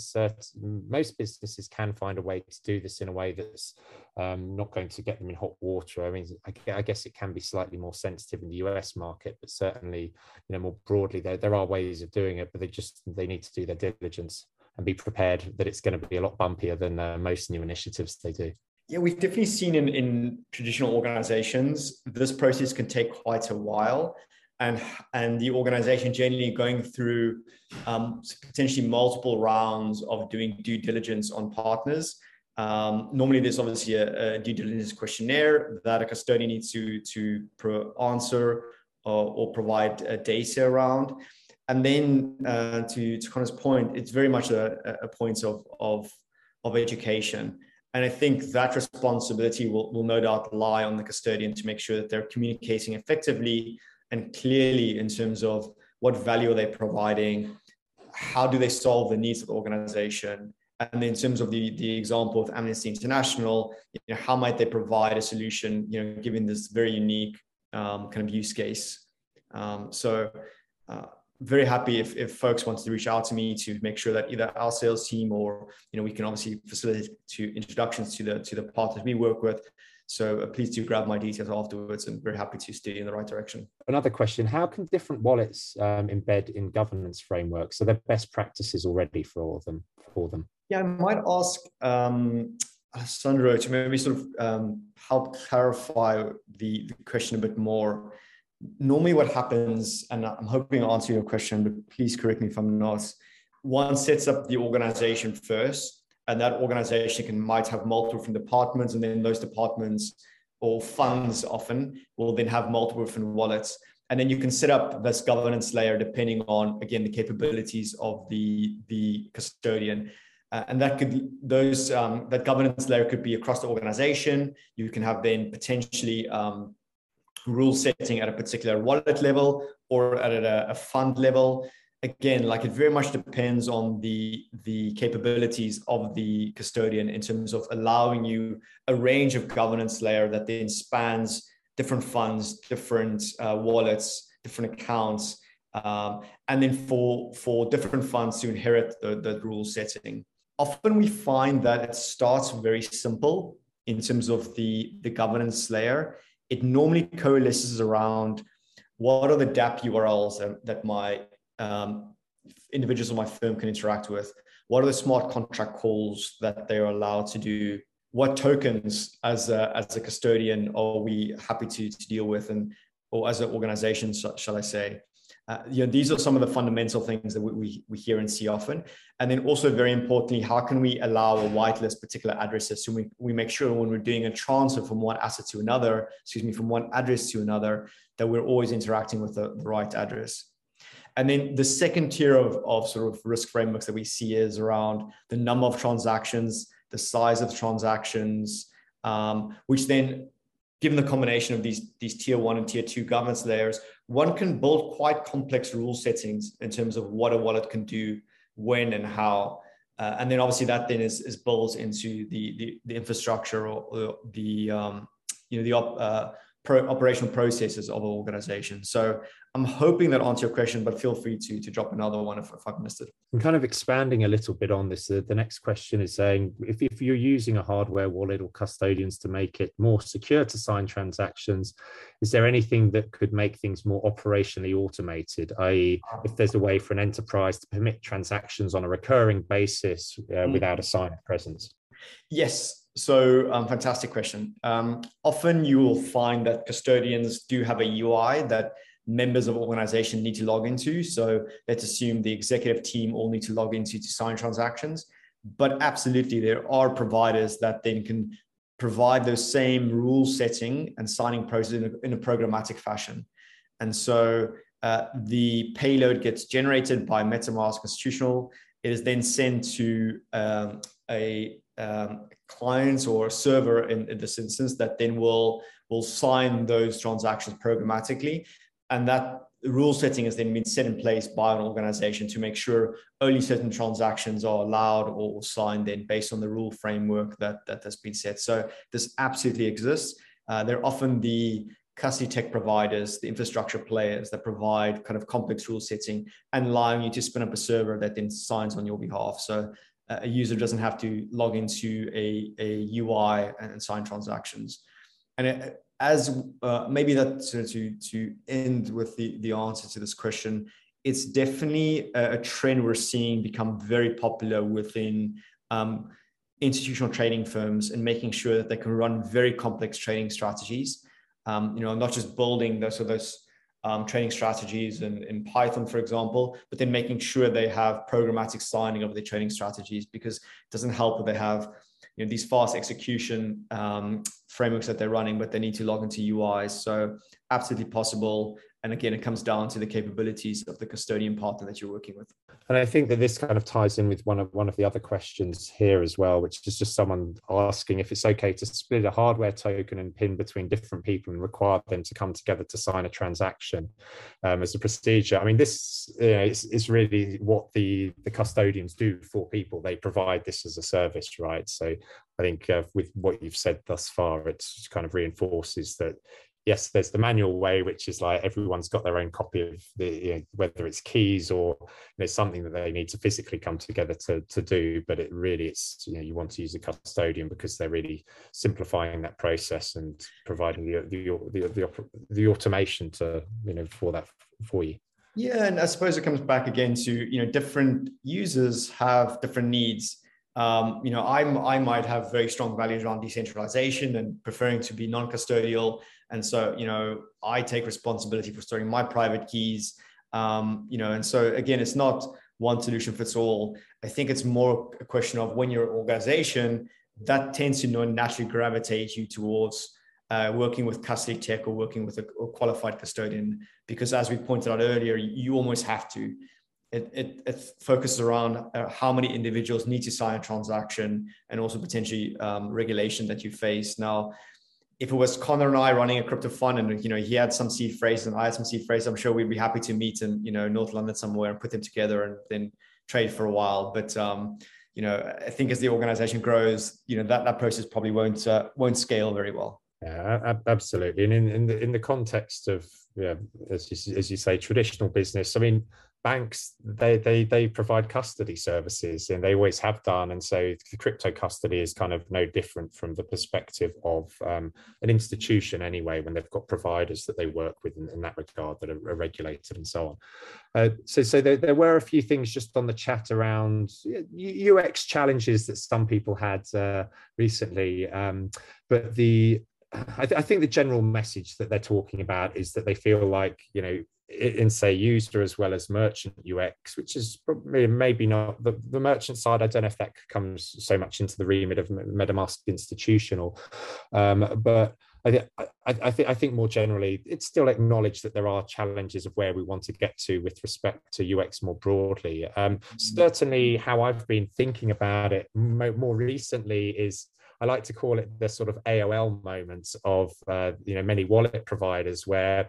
most businesses can find a way to do this in a way that's um, not going to get them in hot water. I mean, I, I guess it can be slightly more sensitive in the U S market, but certainly, you know, more broadly, there, there are ways of doing it, but they just, they need to do their diligence and be prepared that it's going to be a lot bumpier than uh, most new initiatives they do. Yeah, we've definitely seen in, in traditional organizations, this process can take quite a while. And, and the organization generally going through um, potentially multiple rounds of doing due diligence on partners. Um, normally, there's obviously a, a due diligence questionnaire that a custodian needs to, to pro- answer or, or provide uh, data around. And then uh, to, to Connor's point, it's very much a, a point of, of, of education. And I think that responsibility will, will no doubt lie on the custodian to make sure that they're communicating effectively and clearly in terms of what value are they providing, how do they solve the needs of the organization, and in terms of the, the example of Amnesty International, you know, how might they provide a solution, you know, given this very unique um, kind of use case. Um, so. Uh, Very happy if, if folks want to reach out to me to make sure that either our sales team or, you know, we can obviously facilitate to introductions to the to the partners we work with. So uh, please do grab my details afterwards, and very happy to steer you in the right direction. Another question: how can different wallets um, embed in governance frameworks? Are there best practices already for all of them? For them? Yeah, I might ask um, Sandro to maybe sort of um, help clarify the, the question a bit more. Normally what happens, and I'm hoping to answer your question, but please correct me if I'm not, one sets up the organization first, and that organization can might have multiple different departments, and then those departments or funds often will then have multiple different wallets. And then you can set up this governance layer depending on, again, the capabilities of the, the custodian. Uh, and that could, those, um, that governance layer could be across the organization. You can have then potentially, um, rule setting at a particular wallet level or at a, a fund level. Again, like it very much depends on the, the capabilities of the custodian in terms of allowing you a range of governance layer that then spans different funds, different uh, wallets, different accounts, um, and then for, for different funds to inherit the, the rule setting. Often we find that it starts very simple in terms of the, the governance layer. It normally coalesces around what are the dApp U R Ls that, that my um, individuals of my firm can interact with? What are the smart contract calls that they are allowed to do? What tokens as a, as a custodian are we happy to, to deal with, and or as an organization, shall I say? Uh, you know, these are some of the fundamental things that we, we, we hear and see often. And then also very importantly, how can we allow or whitelist particular addresses so we, we make sure when we're doing a transfer from one asset to another, excuse me, from one address to another, that we're always interacting with the, the right address. And then the second tier of, of sort of risk frameworks that we see is around the number of transactions, the size of the transactions, um, which then, given the combination of these, these tier one and tier two governance layers, one can build quite complex rule settings in terms of what a wallet can do when and how. Uh, and then obviously that then is, is built into the, the, the infrastructure or, or the, um, you know, the op, uh, pro, operational processes of an organization. So I'm hoping that answers your question, but feel free to, to drop another one if, if I've missed it. And kind of expanding a little bit on this, uh, the next question is saying, if, if you're using a hardware wallet or custodians to make it more secure to sign transactions, is there anything that could make things more operationally automated, that is if there's a way for an enterprise to permit transactions on a recurring basis uh, mm. without a signer presence? Yes. So um, fantastic question. Um, often you will find that custodians do have a U I that members of organization need to log into. So let's assume the executive team all need to log into to sign transactions. But absolutely, there are providers that then can provide those same rule setting and signing process in a, in a programmatic fashion. And so uh, the payload gets generated by MetaMask Institutional. It is then sent to um, a um, client or a server in, in this instance that then will, will sign those transactions programmatically. And that rule setting has then been set in place by an organization to make sure only certain transactions are allowed or signed then based on the rule framework that, that has been set. So this absolutely exists. Uh, they're often the custody tech providers, the infrastructure players that provide kind of complex rule setting and allowing you to spin up a server that then signs on your behalf. So uh, a user doesn't have to log into a, a U I and sign transactions. And it, as uh, maybe that to, to, to end with the, the answer to this question, it's definitely a, a trend we're seeing become very popular within um, institutional trading firms and making sure that they can run very complex trading strategies. Um, you know, not just building those, so those um, trading strategies in, in Python, for example, but then making sure they have programmatic signing of the trading strategies, because it doesn't help that they have you know, these fast execution um, frameworks that they're running, but they need to log into U Is. So absolutely possible. And again, it comes down to the capabilities of the custodian partner that you're working with. And I think that this kind of ties in with one of one of the other questions here as well, which is just someone asking if it's okay to split a hardware token and pin between different people and require them to come together to sign a transaction um, as a procedure. I mean, this you know, is, is really what the, the custodians do for people. They provide this as a service, right? So I think uh, with what you've said thus far, it kind of reinforces that yes, there's the manual way, which is like everyone's got their own copy of the, you know, whether it's keys or you know, something that they need to physically come together to, to do. But it really, it's, you know, you want to use a custodian because they're really simplifying that process and providing the the the, the, the automation to, you know, for that for you. Yeah, and I suppose it comes back again to, you know, different users have different needs. Um, you know, I'm, I might have very strong values around decentralization and preferring to be non-custodial. And so, you know, I take responsibility for storing my private keys, um, you know, and so again, it's not one solution fits all. I think it's more a question of when you're an organization that tends to naturally gravitate you towards uh, working with custody tech or working with a, a qualified custodian, because as we pointed out earlier, you almost have to. It, it, it focuses around uh, how many individuals need to sign a transaction and also potentially um, regulation that you face. Now, if it was Connor and I running a crypto fund and, you know, he had some seed phrases and I had some seed phrases, I'm sure we'd be happy to meet in, you know, North London somewhere and put them together and then trade for a while. But, um, you know, I think as the organization grows, you know, that, that process probably won't, uh, won't scale very well. Yeah, absolutely. And in, in the in the context of, yeah, as you, as you say, traditional business, I mean, banks, they they they provide custody services and they always have done. And so the crypto custody is kind of no different from the perspective of um, an institution anyway, when they've got providers that they work with in, in that regard that are, are regulated and so on. Uh, so so there, there were a few things just on the chat around U X challenges that some people had uh, recently. Um, but the I, th- I think the general message that they're talking about is that they feel like, you know, in say user as well as merchant U X, which is probably maybe not the, the merchant side. I don't know if that comes so much into the remit of MetaMask Institutional, um, but I, th- I, I think I think more generally, it's still acknowledged that there are challenges of where we want to get to with respect to U X more broadly. Um, certainly, how I've been thinking about it mo- more recently is, I like to call it the sort of A O L moments of, uh, you know, many wallet providers where,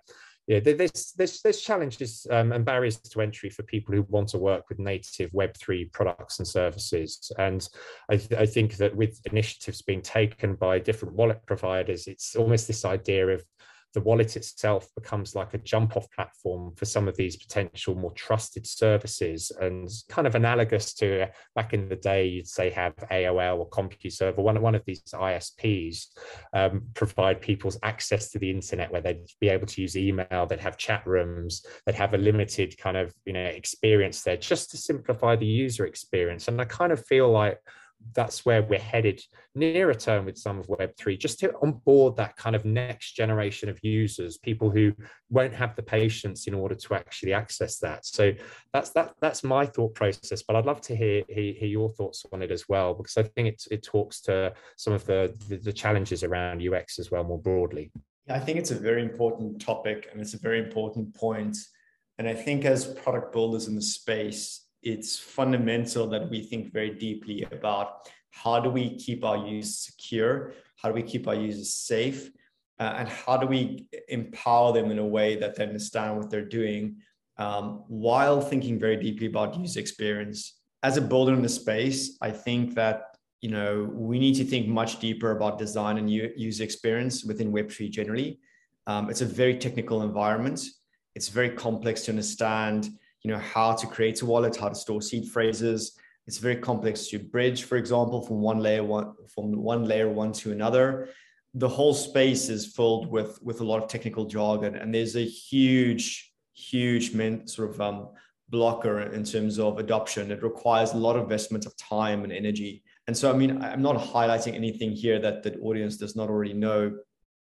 Yeah, there's there's there's challenges um, and barriers to entry for people who want to work with native Web three products and services. And I, th I think that with initiatives being taken by different wallet providers, it's almost this idea of the wallet itself becomes like a jump-off platform for some of these potential more trusted services, and kind of analogous to back in the day, you'd say have A O L or CompuServe, one, one of these I S Ps um, provide people's access to the internet, where they'd be able to use email, they'd have chat rooms, they'd have a limited kind of, you know, experience there just to simplify the user experience. And I kind of feel like that's where we're headed nearer term with some of Web three, just to onboard that kind of next generation of users, people who won't have the patience in order to actually access that. So that's that that's my thought process, but I'd love to hear hear, hear your thoughts on it as well, because I think it, it talks to some of the, the the challenges around U X as well more broadly. I think it's a very important topic, and it's a very important point. And I think as product builders in the space, it's fundamental that we think very deeply about how do we keep our users secure, how do we keep our users safe, uh, and how do we empower them in a way that they understand what they're doing, um, while thinking very deeply about user experience. As a builder in the space, I think that, you know, we need to think much deeper about design and user experience within Web three generally. Um, it's a very technical environment. It's very complex to understand, you know, how to create a wallet, how to store seed phrases. It's very complex to bridge, for example, from one layer one from one layer one to another. The whole space is filled with with a lot of technical jargon, and there's a huge, huge min, sort of um, blocker in terms of adoption. It requires a lot of investment of time and energy. And so, I mean, I'm not highlighting anything here that the audience does not already know.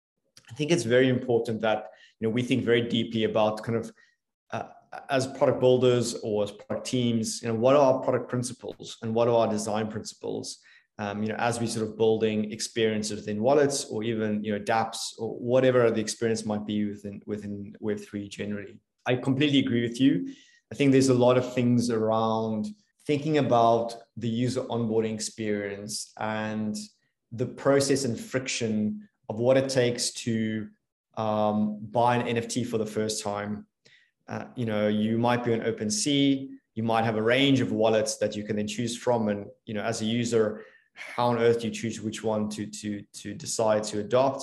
I think it's very important that, you know, we think very deeply about kind of uh, as product builders or as product teams, you know, what are our product principles and what are our design principles? Um, you know, as we sort of building experiences within wallets, or even, you know, dApps, or whatever the experience might be within within Web three generally. I completely agree with you. I think there's a lot of things around thinking about the user onboarding experience and the process and friction of what it takes to um, buy an N F T for the first time. Uh, you know, you might be on OpenSea, you might have a range of wallets that you can then choose from. And, you know, as a user, how on earth do you choose which one to, to, to decide to adopt?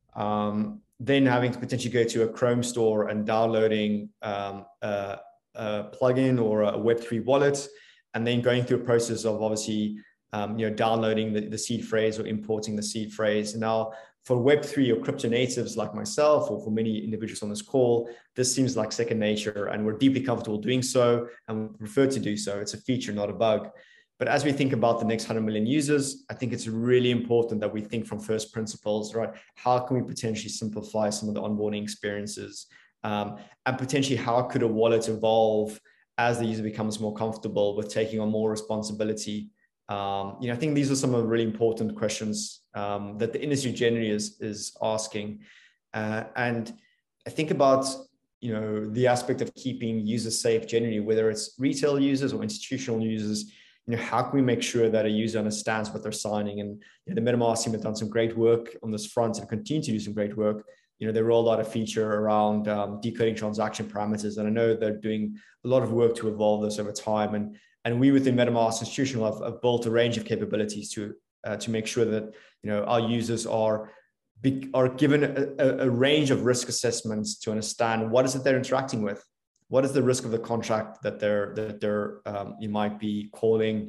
Um, then having to potentially go to a Chrome store and downloading um, a, a plugin or a Web three wallet, and then going through a process of obviously, um, you know, downloading the, the seed phrase or importing the seed phrase. Now, for Web three or crypto natives like myself, or for many individuals on this call, this seems like second nature, and we're deeply comfortable doing so, and we prefer to do so. It's a feature, not a bug. But as we think about the next one hundred million users, I think it's really important that we think from first principles, right? How can we potentially simplify some of the onboarding experiences? Um, and potentially, how could a wallet evolve as the user becomes more comfortable with taking on more responsibility? Um, you know, I think these are some of the really important questions um, that the industry generally is, is asking. Uh, and I think about, you know, the aspect of keeping users safe generally, whether it's retail users or institutional users. You know, how can we make sure that a user understands what they're signing? And you know, the MetaMask team have done some great work on this front and continue to do some great work. You know, they rolled out a feature around um, decoding transaction parameters, and I know they're doing a lot of work to evolve this over time. And and we within MetaMask Institutional have, have built a range of capabilities to uh, to make sure that, you know, our users are be, are given a, a range of risk assessments to understand what is it they're interacting with. What is the risk of the contract that they're that they're um, you might be calling?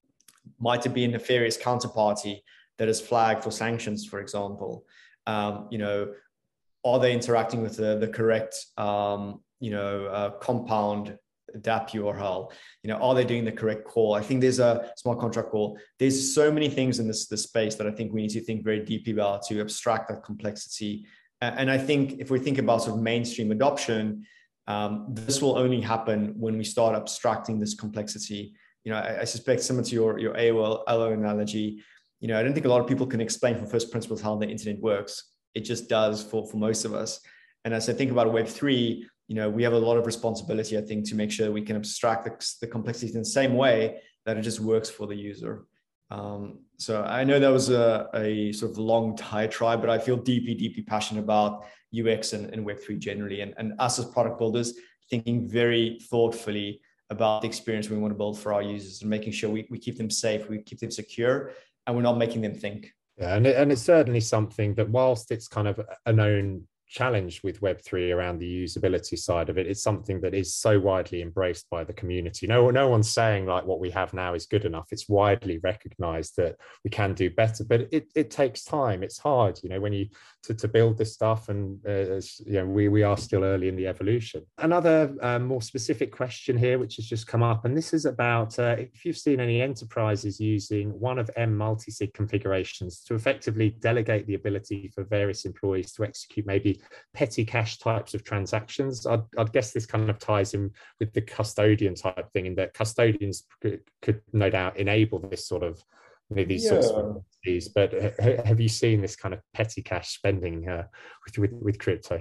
Might it be a nefarious counterparty that is flagged for sanctions, for example? Um, you know, are they interacting with the, the correct um, you know uh, compound dApp U R L? You know, are they doing the correct call? I think there's a smart contract call. There's so many things in this this space that I think we need to think very deeply about to abstract that complexity. And I think if we think about sort of mainstream adoption, Um, this will only happen when we start abstracting this complexity. You know, I, I suspect similar to your, your A O L analogy, you know, I don't think a lot of people can explain from first principles how the internet works. It just does for, for most of us. And as I think about Web three, you know, we have a lot of responsibility, I think, to make sure that we can abstract the, the complexity in the same way that it just works for the user. Um, so I know that was a, a sort of long diatribe, but I feel deeply, deeply passionate about U X and, and Web three generally, and, and us as product builders thinking very thoughtfully about the experience we want to build for our users and making sure we, we keep them safe, we keep them secure, and we're not making them think. Yeah, and, it, and it's certainly something that, whilst it's kind of a known challenge with Web three around the usability side of it, it's something that is so widely embraced by the community. No, no one's saying like what we have now is good enough. It's widely recognized that we can do better, but it, it takes time. It's hard, you know, when you to, to build this stuff, and uh, you know, we, we are still early in the evolution. Another um, more specific question here, which has just come up, and this is about uh, if you've seen any enterprises using one of M multi-sig configurations to effectively delegate the ability for various employees to execute maybe petty cash types of transactions. I'd, I'd guess this kind of ties in with the custodian type thing, in that custodians could, could no doubt enable this sort of, you know, these yeah. sorts of things. But have you seen this kind of petty cash spending uh, with, with with crypto?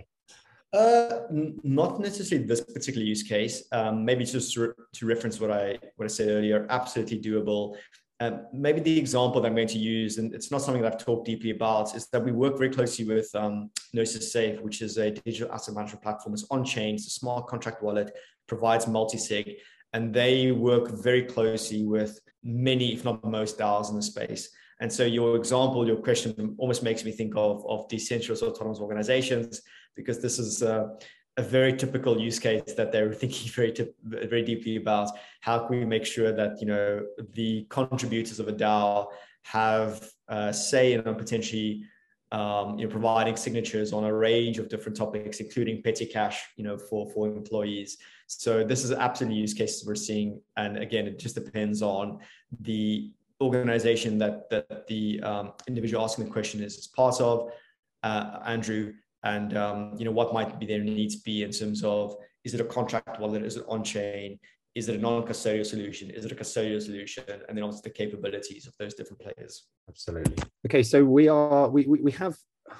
Uh, not necessarily this particular use case. Um, maybe just to, to reference what I what I said earlier, absolutely doable. Um, maybe the example that I'm going to use, and it's not something that I've talked deeply about, is that we work very closely with um, Gnosis Safe, which is a digital asset management platform. It's on-chain, it's a smart contract wallet, provides multi-sig, and they work very closely with many, if not most, DAOs in the space. And so your example, your question almost makes me think of, of decentralized autonomous organizations, because this is uh, a very typical use case that they're thinking very, very deeply about. How can we make sure that, you know, the contributors of a DAO have uh, say in potentially, um, you know, providing signatures on a range of different topics, including petty cash, you know, for, for employees. So this is absolutely use cases we're seeing. And again, it just depends on the organization that, that the um, individual asking the question is, is part of, uh, Andrew. And um, you know, what might be their needs be in terms of, is it a contract wallet? Is it on-chain? Is it a non-custodial solution? Is it a custodial solution? And then also the capabilities of those different players. Absolutely. Okay, so we are we we, we have,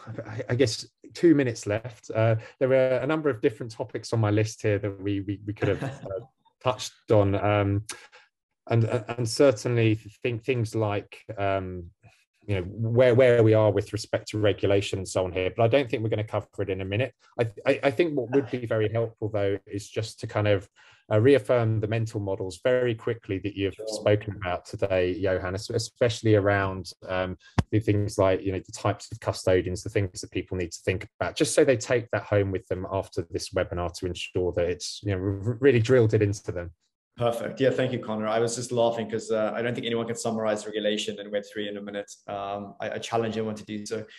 I guess, two minutes left. Uh, there are a number of different topics on my list here that we we, we could have uh, touched on, um, and and certainly think things like. Um, you know, where, where we are with respect to regulation and so on here, but I don't think we're going to cover it in a minute. I, I, I think what would be very helpful, though, is just to kind of uh, reaffirm the mental models very quickly that you've sure. spoken about today, Johan, especially around um, the things like, you know, the types of custodians, the things that people need to think about, just so they take that home with them after this webinar to ensure that it's, you know, really drilled it into them. Perfect. Yeah, thank you, Connor. I was just laughing because uh, I don't think anyone can summarize regulation in Web three in a minute. Um, I, I challenge anyone to do so.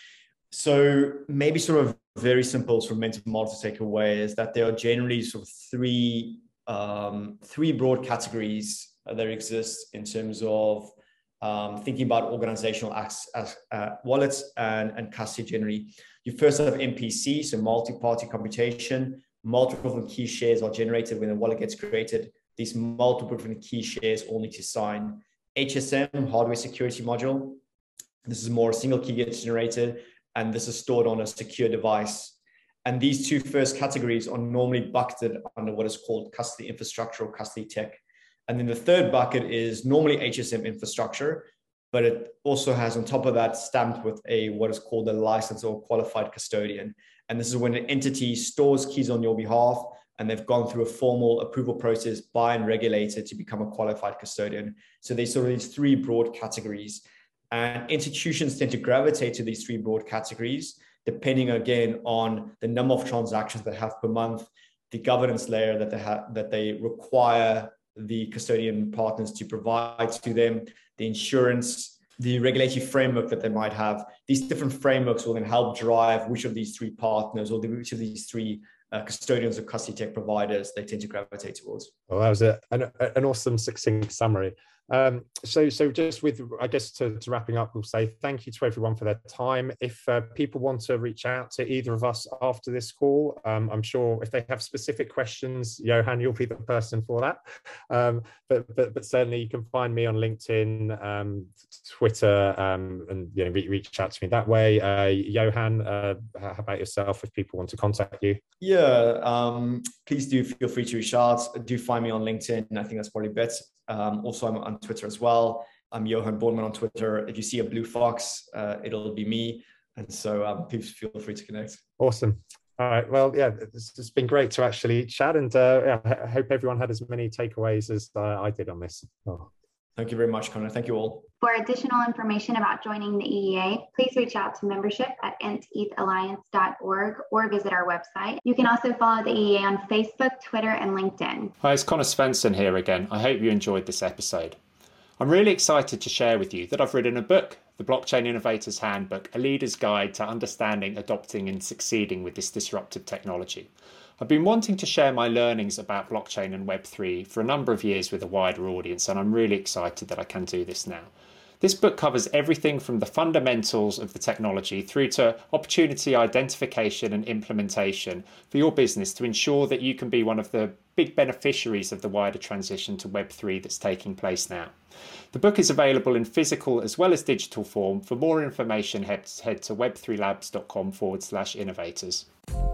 So maybe sort of very simple sort of mental model to take away is that there are generally sort of three, um, three broad categories that exist in terms of um, thinking about organizational as, as, uh, wallets and, and custody generally. You first have M P C, so multi-party computation. Multiple key shares are generated when a wallet gets created. These multiple different key shares all need to sign. H S M, hardware security module. This is more a single key gets generated, and this is stored on a secure device. And these two first categories are normally bucketed under what is called custody infrastructure or custody tech. And then the third bucket is normally H S M infrastructure, but it also has on top of that stamped with a what is called a licensed or qualified custodian. And this is when an entity stores keys on your behalf, and they've gone through a formal approval process by and regulated to become a qualified custodian. So there's sort of these three broad categories. And institutions tend to gravitate to these three broad categories, depending again on the number of transactions they have per month, the governance layer that they have, that they require the custodian partners to provide to them, the insurance, the regulatory framework that they might have. These different frameworks will then help drive which of these three partners or which of these three Uh, custodians or custody tech providers they tend to gravitate towards. Well, that was a, an, an awesome succinct summary. Um, so, so just with, I guess, to, to wrapping up, we'll say thank you to everyone for their time. If uh, people want to reach out to either of us after this call, um, I'm sure if they have specific questions, Johan, you'll be the person for that. Um, but, but, but certainly you can find me on LinkedIn, um, Twitter, um, and you know, re reach out to me that way. Uh, Johan, uh, how about yourself if people want to contact you? Yeah, um, please do feel free to reach out. Do find me on LinkedIn. I think that's probably best. Um, also, I'm on Twitter as well. I'm Johan Bornman on Twitter. If you see a blue fox, uh, it'll be me. And so um, please feel free to connect. Awesome. All right. Well, yeah, it's, it's been great to actually chat, and uh, yeah, I hope everyone had as many takeaways as uh, I did on this. Oh. Thank you very much, Connor. Thank you all. For additional information about joining the E E A, please reach out to membership at int e t h alliance dot org or visit our website. You can also follow the E E A on Facebook, Twitter, and LinkedIn. Hi, it's Connor Svensson here again. I hope you enjoyed this episode. I'm really excited to share with you that I've written a book, The Blockchain Innovator's Handbook, a leader's guide to understanding, adopting and succeeding with this disruptive technology. I've been wanting to share my learnings about blockchain and Web three for a number of years with a wider audience, and I'm really excited that I can do this now. This book covers everything from the fundamentals of the technology through to opportunity identification and implementation for your business to ensure that you can be one of the big beneficiaries of the wider transition to Web three that's taking place now. The book is available in physical as well as digital form. For more information, head, head to web three labs dot com forward slash innovators.